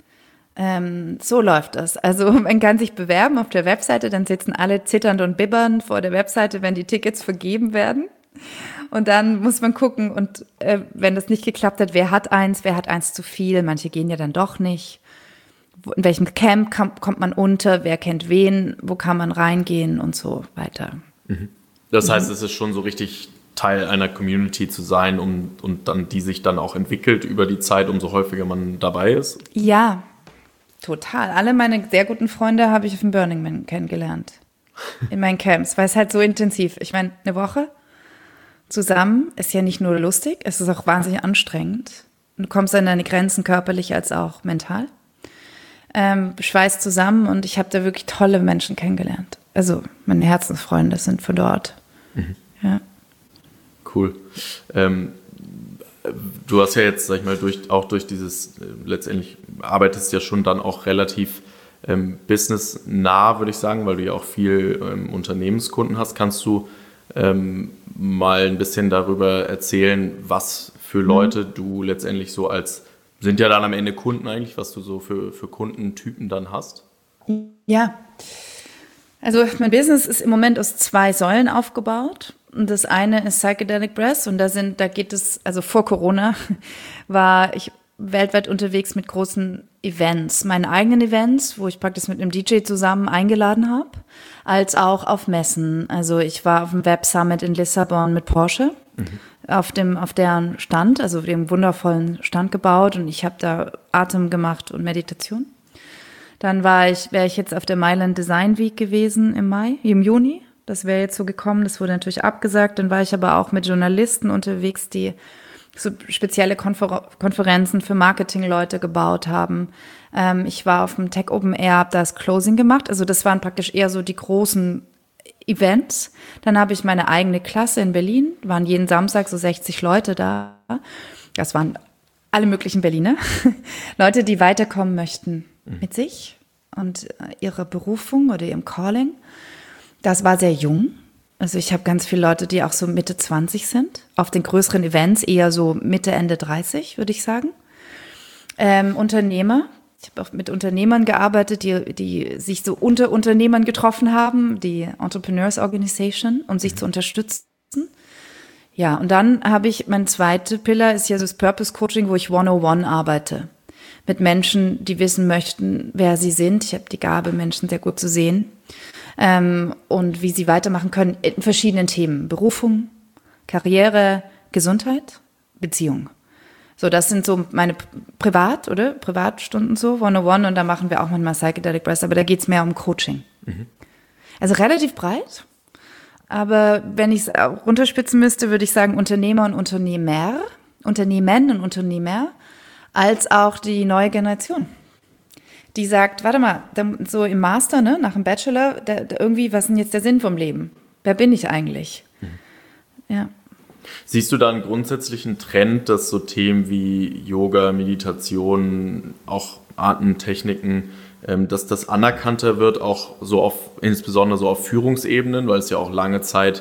Ähm, so läuft das. Also man kann sich bewerben auf der Webseite, dann sitzen alle zitternd und bibbernd vor der Webseite, wenn die Tickets vergeben werden. Und dann muss man gucken, und äh, wenn das nicht geklappt hat, wer hat eins, wer hat eins zu viel. Manche gehen ja dann doch nicht. In welchem Camp kommt man unter, wer kennt wen, wo kann man reingehen und so weiter. Das heißt, es ist schon so richtig Teil einer Community zu sein und, und dann die sich dann auch entwickelt über die Zeit, umso häufiger man dabei ist? Ja, total. Alle meine sehr guten Freunde habe ich auf dem Burning Man kennengelernt. In meinen Camps, weil es halt so intensiv. Ich meine, eine Woche zusammen ist ja nicht nur lustig, es ist auch wahnsinnig anstrengend. Du kommst an deine Grenzen körperlich als auch mental. Ähm, schweißt zusammen, und ich habe da wirklich tolle Menschen kennengelernt. Also meine Herzensfreunde sind von dort. Mhm. Ja. Cool. Ähm, du hast ja jetzt, sag ich mal, durch, auch durch dieses, äh, letztendlich arbeitest ja schon dann auch relativ ähm, businessnah, würde ich sagen, weil du ja auch viel ähm, Unternehmenskunden hast. Kannst du ähm, mal ein bisschen darüber erzählen, was für Leute mhm. du letztendlich so als, sind ja dann am Ende Kunden eigentlich, was du so für, für Kundentypen dann hast? Ja, also mein Business ist im Moment aus zwei Säulen aufgebaut. Und das eine ist Psychedelic Breath, und da sind, da geht es, also vor Corona war ich weltweit unterwegs mit großen Events, meine eigenen Events, wo ich praktisch mit einem D J zusammen eingeladen habe, als auch auf Messen. Also ich war auf dem Web Summit in Lissabon mit Porsche, mhm. auf dem, auf deren Stand, also dem wundervollen Stand gebaut, und ich habe da Atem gemacht und Meditation. Dann war ich, wäre ich jetzt auf der Mailand Design Week gewesen im Mai, im Juni. Das wäre jetzt so gekommen, das wurde natürlich abgesagt. Dann war ich aber auch mit Journalisten unterwegs, die so spezielle Konfer- Konferenzen für Marketingleute gebaut haben. Ähm, ich war auf dem Tech Open Air, habe das Closing gemacht. Also das waren praktisch eher so die großen Events. Dann habe ich meine eigene Klasse in Berlin, waren jeden Samstag so sechzig Leute da. Das waren alle möglichen Berliner. Leute, die weiterkommen möchten mit sich und ihrer Berufung oder ihrem Calling. Das war sehr jung. Also ich habe ganz viele Leute, die auch so Mitte zwanzig sind. Auf den größeren Events eher so Mitte, Ende dreißig, würde ich sagen. Ähm, Unternehmer. Ich habe auch mit Unternehmern gearbeitet, die, die sich so unter Unternehmern getroffen haben, die Entrepreneurs Organization, um sich mhm. zu unterstützen. Ja, und dann habe ich, mein zweiter Pillar ist ja so das Purpose Coaching, wo ich hundertundeins arbeite. Mit Menschen, die wissen möchten, wer sie sind. Ich habe die Gabe, Menschen sehr gut zu sehen. Ähm, und wie sie weitermachen können in verschiedenen Themen. Berufung, Karriere, Gesundheit, Beziehung. So, das sind so meine Privat- oder Privatstunden so, hundertundeins. Und da machen wir auch manchmal Psychedelic Breath, aber da geht es mehr um Coaching. Mhm. Also relativ breit. Aber wenn ich es runterspitzen müsste, würde ich sagen Unternehmer und Unternehmer, Unternehmen und Unternehmer, als auch die neue Generation. Die sagt, warte mal, so im Master, ne, nach dem Bachelor, da, da irgendwie, was ist denn jetzt der Sinn vom Leben? Wer bin ich eigentlich? Mhm. Ja. Siehst du da einen grundsätzlichen Trend, dass so Themen wie Yoga, Meditation, auch Atemtechniken, ähm, dass das anerkannter wird, auch so auf, insbesondere so auf Führungsebenen, weil es ja auch lange Zeit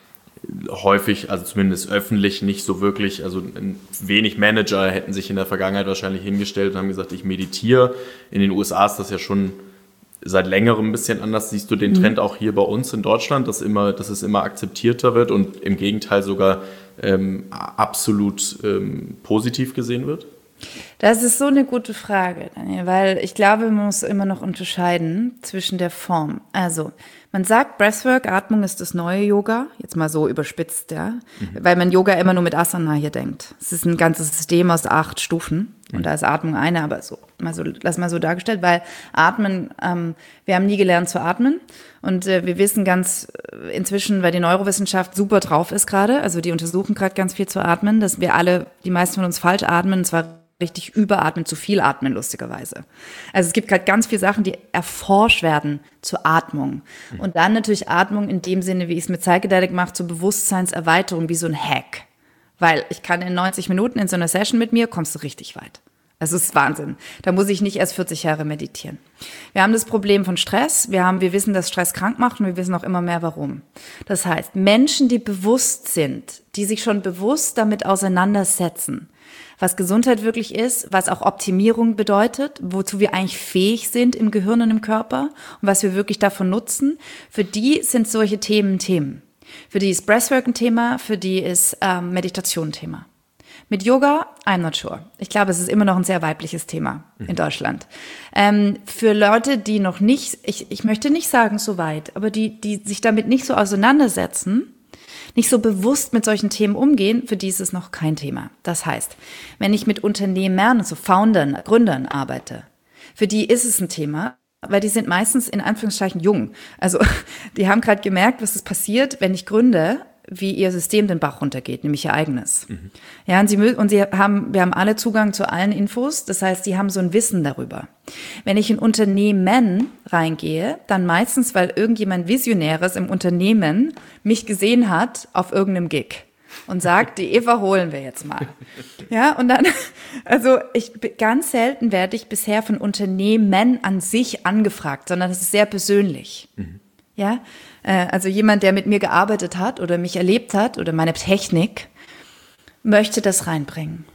häufig, also zumindest öffentlich, nicht so wirklich, also wenig Manager hätten sich in der Vergangenheit wahrscheinlich hingestellt und haben gesagt, ich meditiere. In den U S A ist das ja schon seit längerem ein bisschen anders. Siehst du den mhm. Trend auch hier bei uns in Deutschland, dass, immer, dass es immer akzeptierter wird und im Gegenteil sogar ähm, absolut ähm, positiv gesehen wird? Das ist so eine gute Frage, Daniel, weil ich glaube, man muss immer noch unterscheiden zwischen der Form. Also, man sagt, Breathwork, Atmung ist das neue Yoga, jetzt mal so überspitzt, ja, mhm. weil man Yoga immer nur mit Asana hier denkt. Es ist ein ganzes System aus acht Stufen und mhm. da ist Atmung eine, aber so, mal so, lass mal so dargestellt, weil Atmen, ähm, wir haben nie gelernt zu atmen und äh, wir wissen ganz äh, inzwischen, weil die Neurowissenschaft super drauf ist gerade, also die untersuchen gerade ganz viel zu atmen, dass wir alle, die meisten von uns falsch atmen, und zwar richtig überatmen, zu viel atmen, lustigerweise. Also es gibt gerade ganz viele Sachen, die erforscht werden zur Atmung. Und dann natürlich Atmung in dem Sinne, wie ich es mit Psychedelic mache, zur Bewusstseinserweiterung, wie so ein Hack. Weil ich kann in neunzig Minuten in so einer Session mit mir, kommst du richtig weit. Also es ist Wahnsinn. Da muss ich nicht erst vierzig Jahre meditieren. Wir haben das Problem von Stress. Wir haben, wir wissen, dass Stress krank macht und wir wissen auch immer mehr, warum. Das heißt, Menschen, die bewusst sind, die sich schon bewusst damit auseinandersetzen, was Gesundheit wirklich ist, was auch Optimierung bedeutet, wozu wir eigentlich fähig sind im Gehirn und im Körper und was wir wirklich davon nutzen, für die sind solche Themen Themen. Für die ist Breathwork ein Thema, für die ist ähm, Meditation ein Thema. Mit Yoga, I'm not sure. Ich glaube, es ist immer noch ein sehr weibliches Thema mhm. in Deutschland. Ähm, für Leute, die noch nicht, ich, ich möchte nicht sagen so weit, aber die, die sich damit nicht so auseinandersetzen, nicht so bewusst mit solchen Themen umgehen, für die ist es noch kein Thema. Das heißt, wenn ich mit Unternehmern, also Foundern, Gründern arbeite, für die ist es ein Thema, weil die sind meistens in Anführungszeichen jung. Also die haben gerade gemerkt, was ist passiert, wenn ich gründe, wie ihr System den Bach runtergeht, nämlich ihr eigenes. Mhm. Ja, und sie, und sie haben, wir haben alle Zugang zu allen Infos, das heißt, die haben so ein Wissen darüber. Wenn ich in Unternehmen reingehe, dann meistens, weil irgendjemand Visionäres im Unternehmen mich gesehen hat auf irgendeinem Gig und sagt, die Eva holen wir jetzt mal. Ja, und dann, also ich, ganz selten werde ich bisher von Unternehmen an sich angefragt, sondern das ist sehr persönlich. Mhm. Ja, also jemand, der mit mir gearbeitet hat oder mich erlebt hat oder meine Technik, möchte das reinbringen.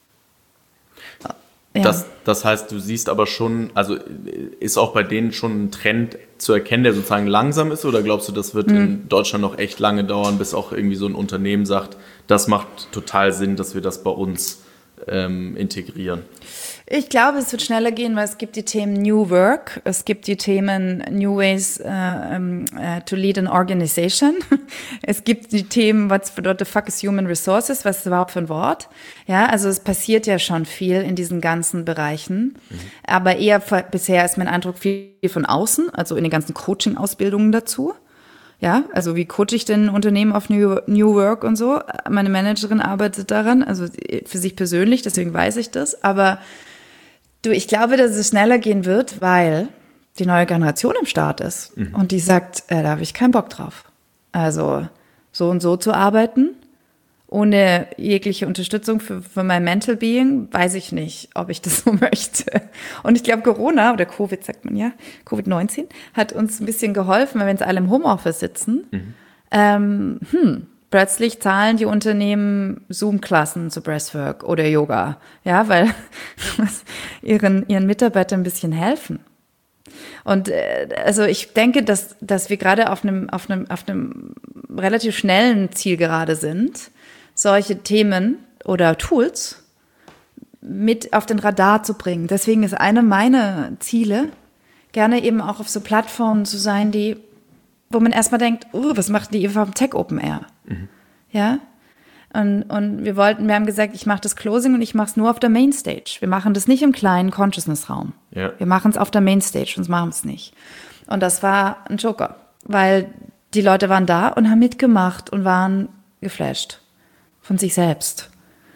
Ja. Das, das heißt, du siehst aber schon, also ist auch bei denen schon ein Trend zu erkennen, der sozusagen langsam ist, oder glaubst du, das wird hm. in Deutschland noch echt lange dauern, bis auch irgendwie so ein Unternehmen sagt, das macht total Sinn, dass wir das bei uns ähm, integrieren? Ich glaube, es wird schneller gehen, weil es gibt die Themen New Work, es gibt die Themen New Ways uh, um, uh, to Lead an Organization, es gibt die Themen What the fuck is Human Resources, was ist überhaupt für ein Wort? Ja, also es passiert ja schon viel in diesen ganzen Bereichen, mhm. aber eher bisher ist mein Eindruck viel von außen, also in den ganzen Coaching-Ausbildungen dazu. Ja, also wie coache ich denn Unternehmen auf New, New Work und so? Meine Managerin arbeitet daran, also für sich persönlich, deswegen weiß ich das. Aber du, ich glaube, dass es schneller gehen wird, weil die neue Generation im Start ist. Mhm. Und die sagt, äh, da habe ich keinen Bock drauf. Also so und so zu arbeiten, ohne jegliche Unterstützung für, für mein Mental Being, weiß ich nicht, ob ich das so möchte. Und ich glaube, Corona oder Covid, sagt man ja, Covid neunzehn, hat uns ein bisschen geholfen, weil wir jetzt alle im Homeoffice sitzen. Mhm. Ähm, hm, plötzlich zahlen die Unternehmen Zoom-Klassen zu Breathwork oder Yoga, ja, weil ihren, ihren Mitarbeitern ein bisschen helfen. Und äh, also ich denke, dass, dass wir gerade auf einem, auf einem, auf einem relativ schnellen Ziel gerade sind, solche Themen oder Tools mit auf den Radar zu bringen. Deswegen ist eine meiner Ziele, gerne eben auch auf so Plattformen zu sein, die, wo man erstmal denkt, oh, was macht die vom Tech Open Air? Mhm. Ja? Und, und wir wollten, wir haben gesagt, ich mache das Closing und ich mache es nur auf der Mainstage. Wir machen das nicht im kleinen Consciousness-Raum. Ja. Wir machen es auf der Mainstage, sonst machen wir es nicht. Und das war ein Joker, weil die Leute waren da und haben mitgemacht und waren geflasht von sich selbst.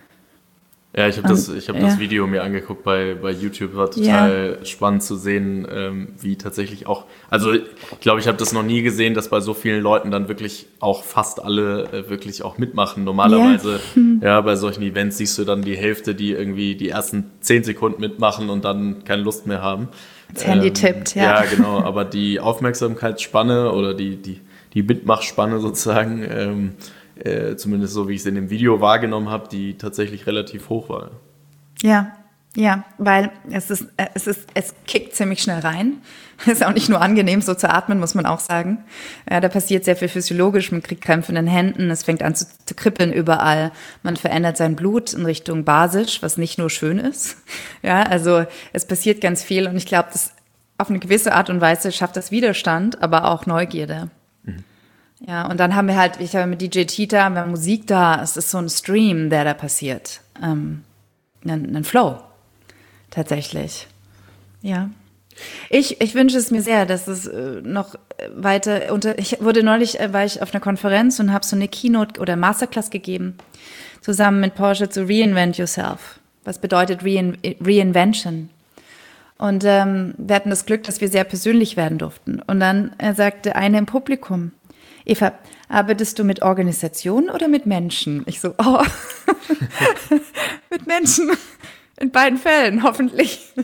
Ja, ich habe das, ich hab ja. das Video mir angeguckt bei, bei YouTube, war total ja. spannend zu sehen, ähm, wie tatsächlich auch, also ich glaube, ich habe das noch nie gesehen, dass bei so vielen Leuten dann wirklich auch fast alle äh, wirklich auch mitmachen. Normalerweise, ja. ja, bei solchen Events siehst du dann die Hälfte, die irgendwie die ersten zehn Sekunden mitmachen und dann keine Lust mehr haben. Das Handy ähm, tippt, ja. Ja, genau, aber die Aufmerksamkeitsspanne oder die, die, die Mitmachspanne sozusagen, ähm, Äh, zumindest so, wie ich es in dem Video wahrgenommen habe, die tatsächlich relativ hoch war. Ja, ja, weil es ist, es ist, es kickt ziemlich schnell rein. Es ist auch nicht nur angenehm, so zu atmen, muss man auch sagen. Ja, da passiert sehr viel physiologisch, man kriegt Krämpfe in den Händen, es fängt an zu, zu kribbeln überall. Man verändert sein Blut in Richtung basisch, was nicht nur schön ist. Ja, also es passiert ganz viel und ich glaube, das auf eine gewisse Art und Weise schafft das Widerstand, aber auch Neugierde. Mhm. Ja, und dann haben wir halt, ich habe mit D J Tita, wir haben Musik da, es ist so ein Stream, der da passiert. Ähm, ein, ein Flow, tatsächlich. Ja. Ich, ich wünsche es mir sehr, dass es äh, noch weiter unter, ich wurde neulich, äh, war ich auf einer Konferenz und habe so eine Keynote oder Masterclass gegeben, zusammen mit Porsche zu Reinvent Yourself. Was bedeutet Rein, Reinvention? Und ähm, wir hatten das Glück, dass wir sehr persönlich werden durften. Und dann äh, sagte eine im Publikum, Eva, arbeitest du mit Organisationen oder mit Menschen? Ich so, oh, mit Menschen. In beiden Fällen, hoffentlich.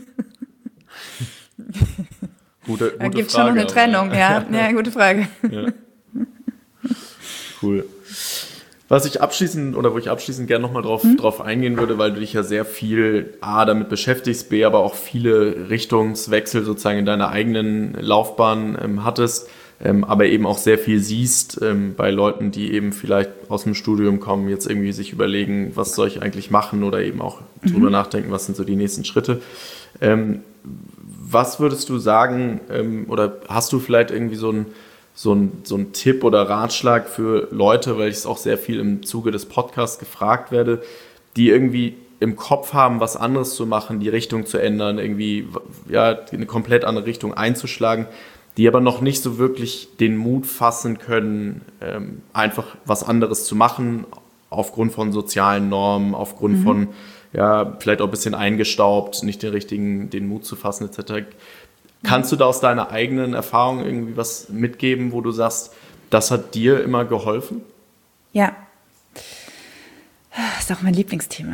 Gute, gute da gibt es schon noch eine Trennung, ja. Ja, gute Frage. Ja. Cool. Was ich abschließend oder wo ich abschließend gerne nochmal drauf, hm? drauf eingehen würde, weil du dich ja sehr viel A, damit beschäftigst, B, aber auch viele Richtungswechsel sozusagen in deiner eigenen Laufbahn ähm, hattest, ähm, aber eben auch sehr viel siehst ähm, bei Leuten, die eben vielleicht aus dem Studium kommen, jetzt irgendwie sich überlegen, was soll ich eigentlich machen oder eben auch mhm. drüber nachdenken, was sind so die nächsten Schritte. Ähm, was würdest du sagen ähm, oder hast du vielleicht irgendwie so ein So ein, so ein Tipp oder Ratschlag für Leute, weil ich es auch sehr viel im Zuge des Podcasts gefragt werde, die irgendwie im Kopf haben, was anderes zu machen, die Richtung zu ändern, irgendwie ja, eine komplett andere Richtung einzuschlagen, die aber noch nicht so wirklich den Mut fassen können, ähm, einfach was anderes zu machen, aufgrund von sozialen Normen, aufgrund mhm. von, ja, vielleicht auch ein bisschen eingestaubt, nicht den richtigen, den Mut zu fassen et cetera. Kannst du da aus deiner eigenen Erfahrung irgendwie was mitgeben, wo du sagst, das hat dir immer geholfen? Ja. Das ist auch mein Lieblingsthema.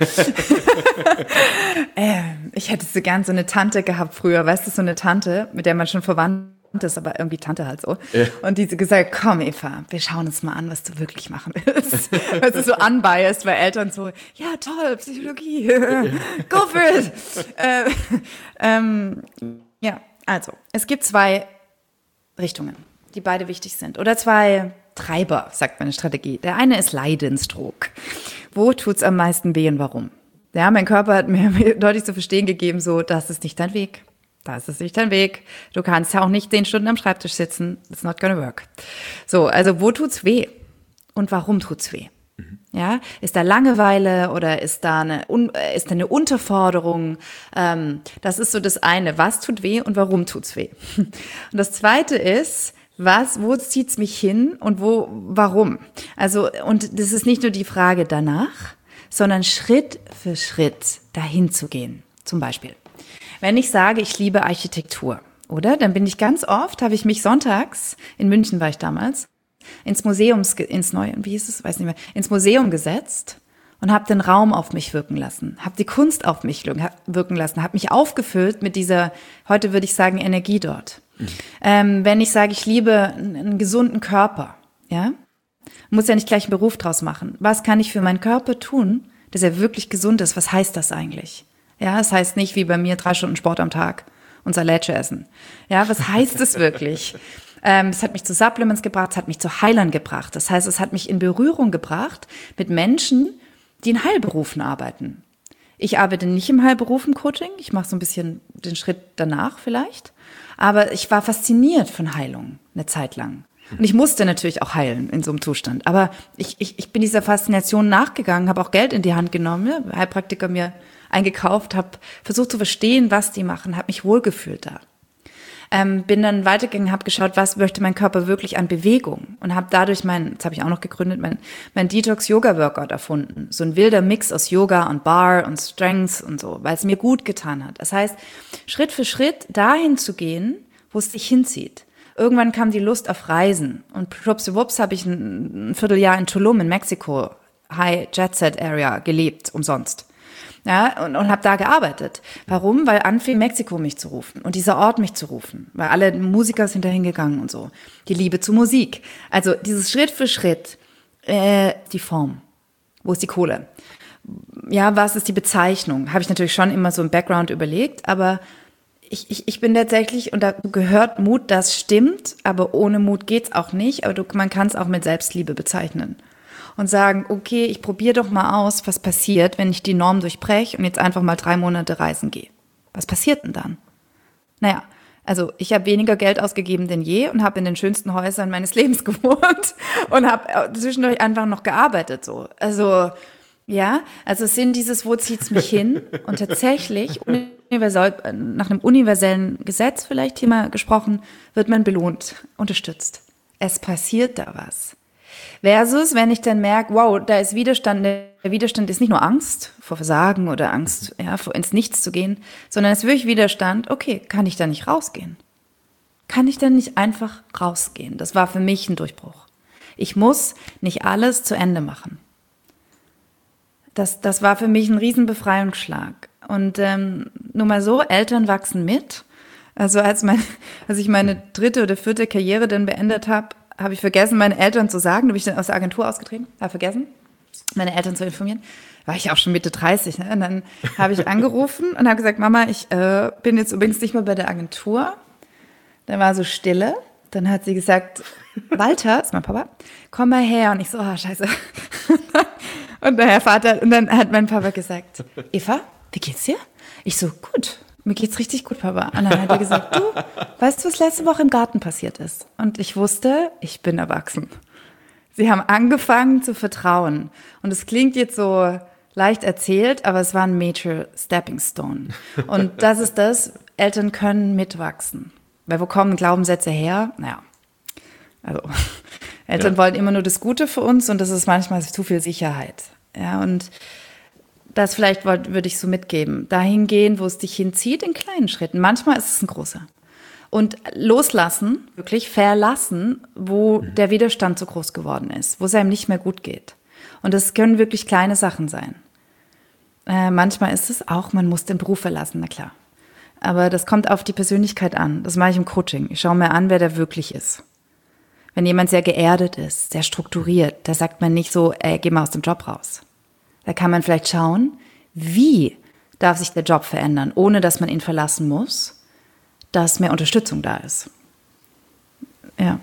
ähm, ich hätte so gern so eine Tante gehabt früher, weißt du, so eine Tante, mit der man schon verwandt ist, aber irgendwie Tante halt so. Ja. Und die gesagt, komm Eva, wir schauen uns mal an, was du wirklich machen willst. Weil es so unbiased, weil Eltern so, ja toll, Psychologie, go for it. äh, ähm, Ja, also, es gibt zwei Richtungen, die beide wichtig sind. Oder zwei Treiber, sagt meine Strategie. Der eine ist Leidensdruck. Wo tut's am meisten weh und warum? Ja, mein Körper hat mir deutlich zu verstehen gegeben, so, das ist nicht dein Weg. Das ist nicht dein Weg. Du kannst ja auch nicht zehn Stunden am Schreibtisch sitzen. It's not gonna work. So, also wo tut's weh? Und warum tut's weh? Ja, ist da Langeweile oder ist da eine, ist da eine Unterforderung? Ähm, das ist so das eine. Was tut weh und warum tut's weh? Und das zweite ist Was, wo zieht's mich hin und wo, warum? Also, und das ist nicht nur die Frage danach, sondern Schritt für Schritt dahin zu gehen. Zum Beispiel, wenn ich sage, ich liebe Architektur, oder? Dann bin ich ganz oft, habe ich mich sonntags, in München war ich damals, ins Museum, ins Neue, wie hieß es, weiß nicht mehr, ins Museum gesetzt und habe den Raum auf mich wirken lassen, habe die Kunst auf mich wirken lassen, habe mich aufgefüllt mit dieser, heute würde ich sagen, Energie dort. Mhm. Ähm, wenn ich sage, ich liebe einen, einen gesunden Körper, ja, muss ja nicht gleich einen Beruf draus machen. Was kann ich für meinen Körper tun, dass er wirklich gesund ist? Was heißt das eigentlich? Ja, das heißt nicht wie bei mir drei Stunden Sport am Tag und Salätsche essen. Ja, was heißt es wirklich? Ähm, es hat mich zu Supplements gebracht, es hat mich zu Heilern gebracht. Das heißt, es hat mich in Berührung gebracht mit Menschen, die in Heilberufen arbeiten. Ich arbeite nicht im Heilberufen-Coaching, ich mache so ein bisschen den Schritt danach vielleicht, aber ich war fasziniert von Heilung eine Zeit lang. Und ich musste natürlich auch heilen in so einem Zustand. Aber ich, ich, ich bin dieser Faszination nachgegangen, habe auch Geld in die Hand genommen, ja, Heilpraktiker mir eingekauft, habe versucht zu verstehen, was die machen, habe mich wohlgefühlt da. Ähm, bin dann weitergegangen, habe geschaut, was möchte mein Körper wirklich an Bewegung und habe dadurch mein, das habe ich auch noch gegründet, mein, mein Detox-Yoga-Workout erfunden. So ein wilder Mix aus Yoga und Bar und Strength und so, weil es mir gut getan hat. Das heißt, Schritt für Schritt dahin zu gehen, wo es dich hinzieht. Irgendwann kam die Lust auf Reisen und schwuppsdiwupps habe ich ein, ein Vierteljahr in Tulum in Mexiko, High Jet Set Area, gelebt, umsonst. Ja, und, und habe da gearbeitet. Warum? Weil anfing Mexiko mich zu rufen und dieser Ort mich zu rufen, weil alle Musiker sind dahin gegangen und so. Die Liebe zur Musik. Also dieses Schritt für Schritt, äh, die Form. Wo ist die Kohle? Ja, was ist die Bezeichnung? Habe ich natürlich schon immer so im Background überlegt, aber ich, ich, ich bin tatsächlich, und da gehört Mut, das stimmt, aber ohne Mut geht's auch nicht, aber du, man kann es auch mit Selbstliebe bezeichnen. Und sagen, okay, ich probiere doch mal aus, was passiert, wenn ich die Norm durchbreche und jetzt einfach mal drei Monate reisen gehe. Was passiert denn dann? Naja, also ich habe weniger Geld ausgegeben denn je und habe in den schönsten Häusern meines Lebens gewohnt und habe zwischendurch einfach noch gearbeitet. So. Also ja, also es sind dieses, wo zieht's mich hin? Und tatsächlich, universell, nach einem universellen Gesetz vielleicht hier mal gesprochen, wird man belohnt, unterstützt. Es passiert da was. Versus, wenn ich dann merke, wow, da ist Widerstand, der Widerstand ist nicht nur Angst vor Versagen oder Angst, ja, vor ins Nichts zu gehen, sondern es ist wirklich Widerstand, okay, kann ich da nicht rausgehen? Kann ich da nicht einfach rausgehen? Das war für mich ein Durchbruch. Ich muss nicht alles zu Ende machen. Das, das war für mich ein riesen Befreiungsschlag. Und ähm, nur mal so, Eltern wachsen mit. Also als, mein, als ich meine dritte oder vierte Karriere dann beendet habe, habe ich vergessen, meine Eltern zu sagen, da bin ich dann aus der Agentur ausgetreten, habe vergessen, meine Eltern zu informieren. War ich auch schon Mitte dreißig, ne? Und dann habe ich angerufen und habe gesagt, Mama, ich äh, bin jetzt übrigens nicht mehr bei der Agentur. Dann war so Stille. Dann hat sie gesagt, Walter, ist mein Papa, komm mal her. Und ich so, oh, scheiße. Und der Herr Vater, und dann hat mein Papa gesagt, Eva, wie geht's dir? Ich so, gut. Mir geht's richtig gut, Papa. Und dann hat er gesagt, du, weißt du, was letzte Woche im Garten passiert ist? Und ich wusste, ich bin erwachsen. Sie haben angefangen zu vertrauen. Und es klingt jetzt so leicht erzählt, aber es war ein Major Stepping Stone. Und das ist das, Eltern können mitwachsen. Weil wo kommen Glaubenssätze her? Naja, also Eltern ja. wollen immer nur das Gute für uns und das ist manchmal zu viel Sicherheit. Ja, und das vielleicht würde ich so mitgeben. Dahin gehen, wo es dich hinzieht, in kleinen Schritten. Manchmal ist es ein großer. Und loslassen, wirklich verlassen, wo mhm. der Widerstand so groß geworden ist, wo es einem nicht mehr gut geht. Und das können wirklich kleine Sachen sein. Äh, manchmal ist es auch, man muss den Beruf verlassen, na klar. Aber das kommt auf die Persönlichkeit an. Das mache ich im Coaching. Ich schaue mir an, wer der wirklich ist. Wenn jemand sehr geerdet ist, sehr strukturiert, da sagt man nicht so, ey, geh mal aus dem Job raus. Da kann man vielleicht schauen, wie darf sich der Job verändern, ohne dass man ihn verlassen muss, dass mehr Unterstützung da ist. Ja.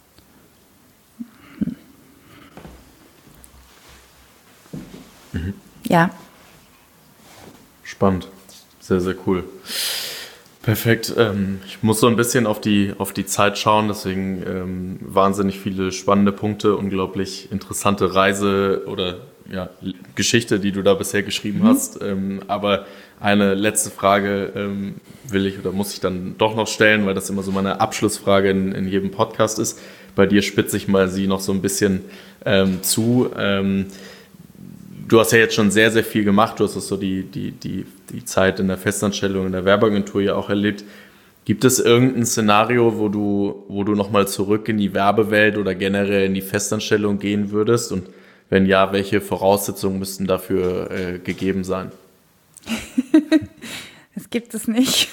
Mhm. Ja. Spannend. Sehr, sehr cool. Perfekt. Ähm, ich muss so ein bisschen auf die, auf die Zeit schauen, deswegen ähm, wahnsinnig viele spannende Punkte, unglaublich interessante Reise oder ja, Geschichte, die du da bisher geschrieben mhm. hast. Ähm, aber eine letzte Frage ähm, will ich oder muss ich dann doch noch stellen, weil das immer so meine Abschlussfrage in, in jedem Podcast ist. Bei dir spitze ich mal sie noch so ein bisschen ähm, zu. Ähm, du hast ja jetzt schon sehr, sehr viel gemacht. Du hast auch so die, die, die, die Zeit in der Festanstellung, in der Werbeagentur ja auch erlebt. Gibt es irgendein Szenario, wo du, wo du nochmal zurück in die Werbewelt oder generell in die Festanstellung gehen würdest? Und wenn ja, welche Voraussetzungen müssten dafür äh, gegeben sein? Das gibt es nicht.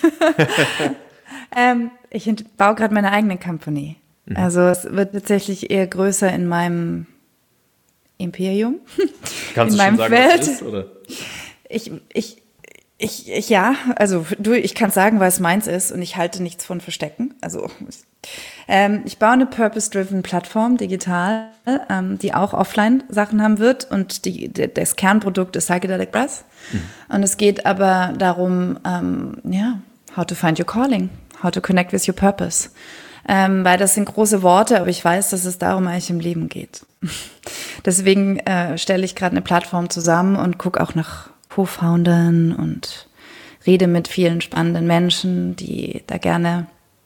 ähm, ich baue gerade meine eigene Company. Mhm. Also es wird tatsächlich eher größer in meinem Imperium. Kannst in du meinem schon sagen, Feld. was es ist? Oder? Ich, ich, ich, ich, ja, also du, ich kann sagen, was meins ist und ich halte nichts von Verstecken. Also ähm, ich baue eine Purpose-Driven Plattform digital, ähm, die auch Offline-Sachen haben wird und die, das Kernprodukt ist Psychedelic Breath. Mhm. Und es geht aber darum, ähm, ja, how to find your calling, how to connect with your purpose. Ähm, weil das sind große Worte, aber ich weiß, dass es darum eigentlich im Leben geht. Deswegen äh, stelle ich gerade eine Plattform zusammen und gucke auch nach Co-Foundern und rede mit vielen spannenden Menschen, die da gerne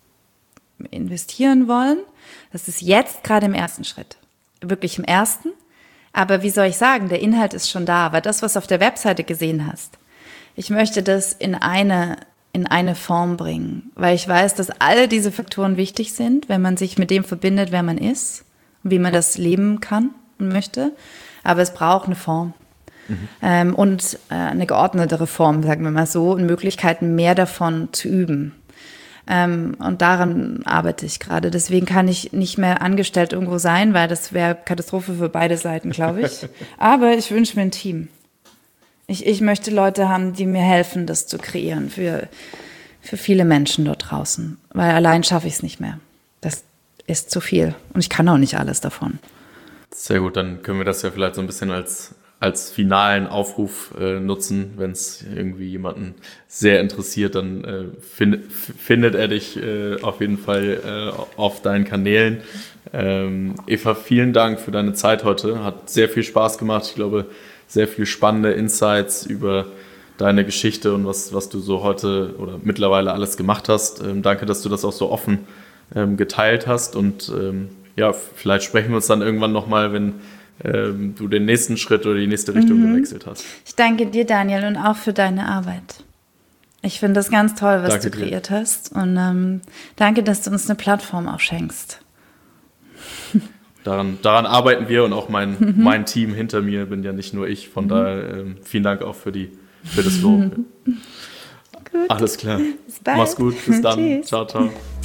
investieren wollen. Das ist jetzt gerade im ersten Schritt, wirklich im ersten. Aber wie soll ich sagen, der Inhalt ist schon da, weil das, was auf der Webseite gesehen hast, ich möchte das in eine in eine Form bringen, weil ich weiß, dass alle diese Faktoren wichtig sind, wenn man sich mit dem verbindet, wer man ist und wie man das leben kann und möchte. Aber es braucht eine Form mhm. ähm, und äh, eine geordnetere Form, sagen wir mal so, und Möglichkeiten, mehr davon zu üben. Ähm, und daran arbeite ich gerade. Deswegen kann ich nicht mehr angestellt irgendwo sein, weil das wäre Katastrophe für beide Seiten, glaube ich. Aber ich wünsche mir ein Team. Ich, ich möchte Leute haben, die mir helfen, das zu kreieren für, für viele Menschen dort draußen. Weil allein schaffe ich es nicht mehr. Das ist zu viel. Und ich kann auch nicht alles davon. Sehr gut, dann können wir das ja vielleicht so ein bisschen als, als finalen Aufruf äh, nutzen. Wenn es irgendwie jemanden sehr interessiert, dann äh, find, findet er dich äh, auf jeden Fall äh, auf deinen Kanälen. Ähm, Eva, vielen Dank für deine Zeit heute. Hat sehr viel Spaß gemacht. Ich glaube, sehr viel spannende Insights über deine Geschichte und was, was du so heute oder mittlerweile alles gemacht hast. Ähm, danke, dass du das auch so offen ähm, geteilt hast und ähm, ja, vielleicht sprechen wir uns dann irgendwann nochmal, wenn ähm, du den nächsten Schritt oder die nächste Richtung mhm. gewechselt hast. Ich danke dir, Daniel, und auch für deine Arbeit. Ich finde das ganz toll, was danke du dir. kreiert hast und ähm, danke, dass du uns eine Plattform auch schenkst. Daran, daran arbeiten wir und auch mein, mhm. mein Team hinter mir, bin ja nicht nur ich. Von mhm. daher ähm, vielen Dank auch für, die, für das Lob. Gut. Alles klar. Bis bald. Mach's gut. Bis dann. Ciao, ciao.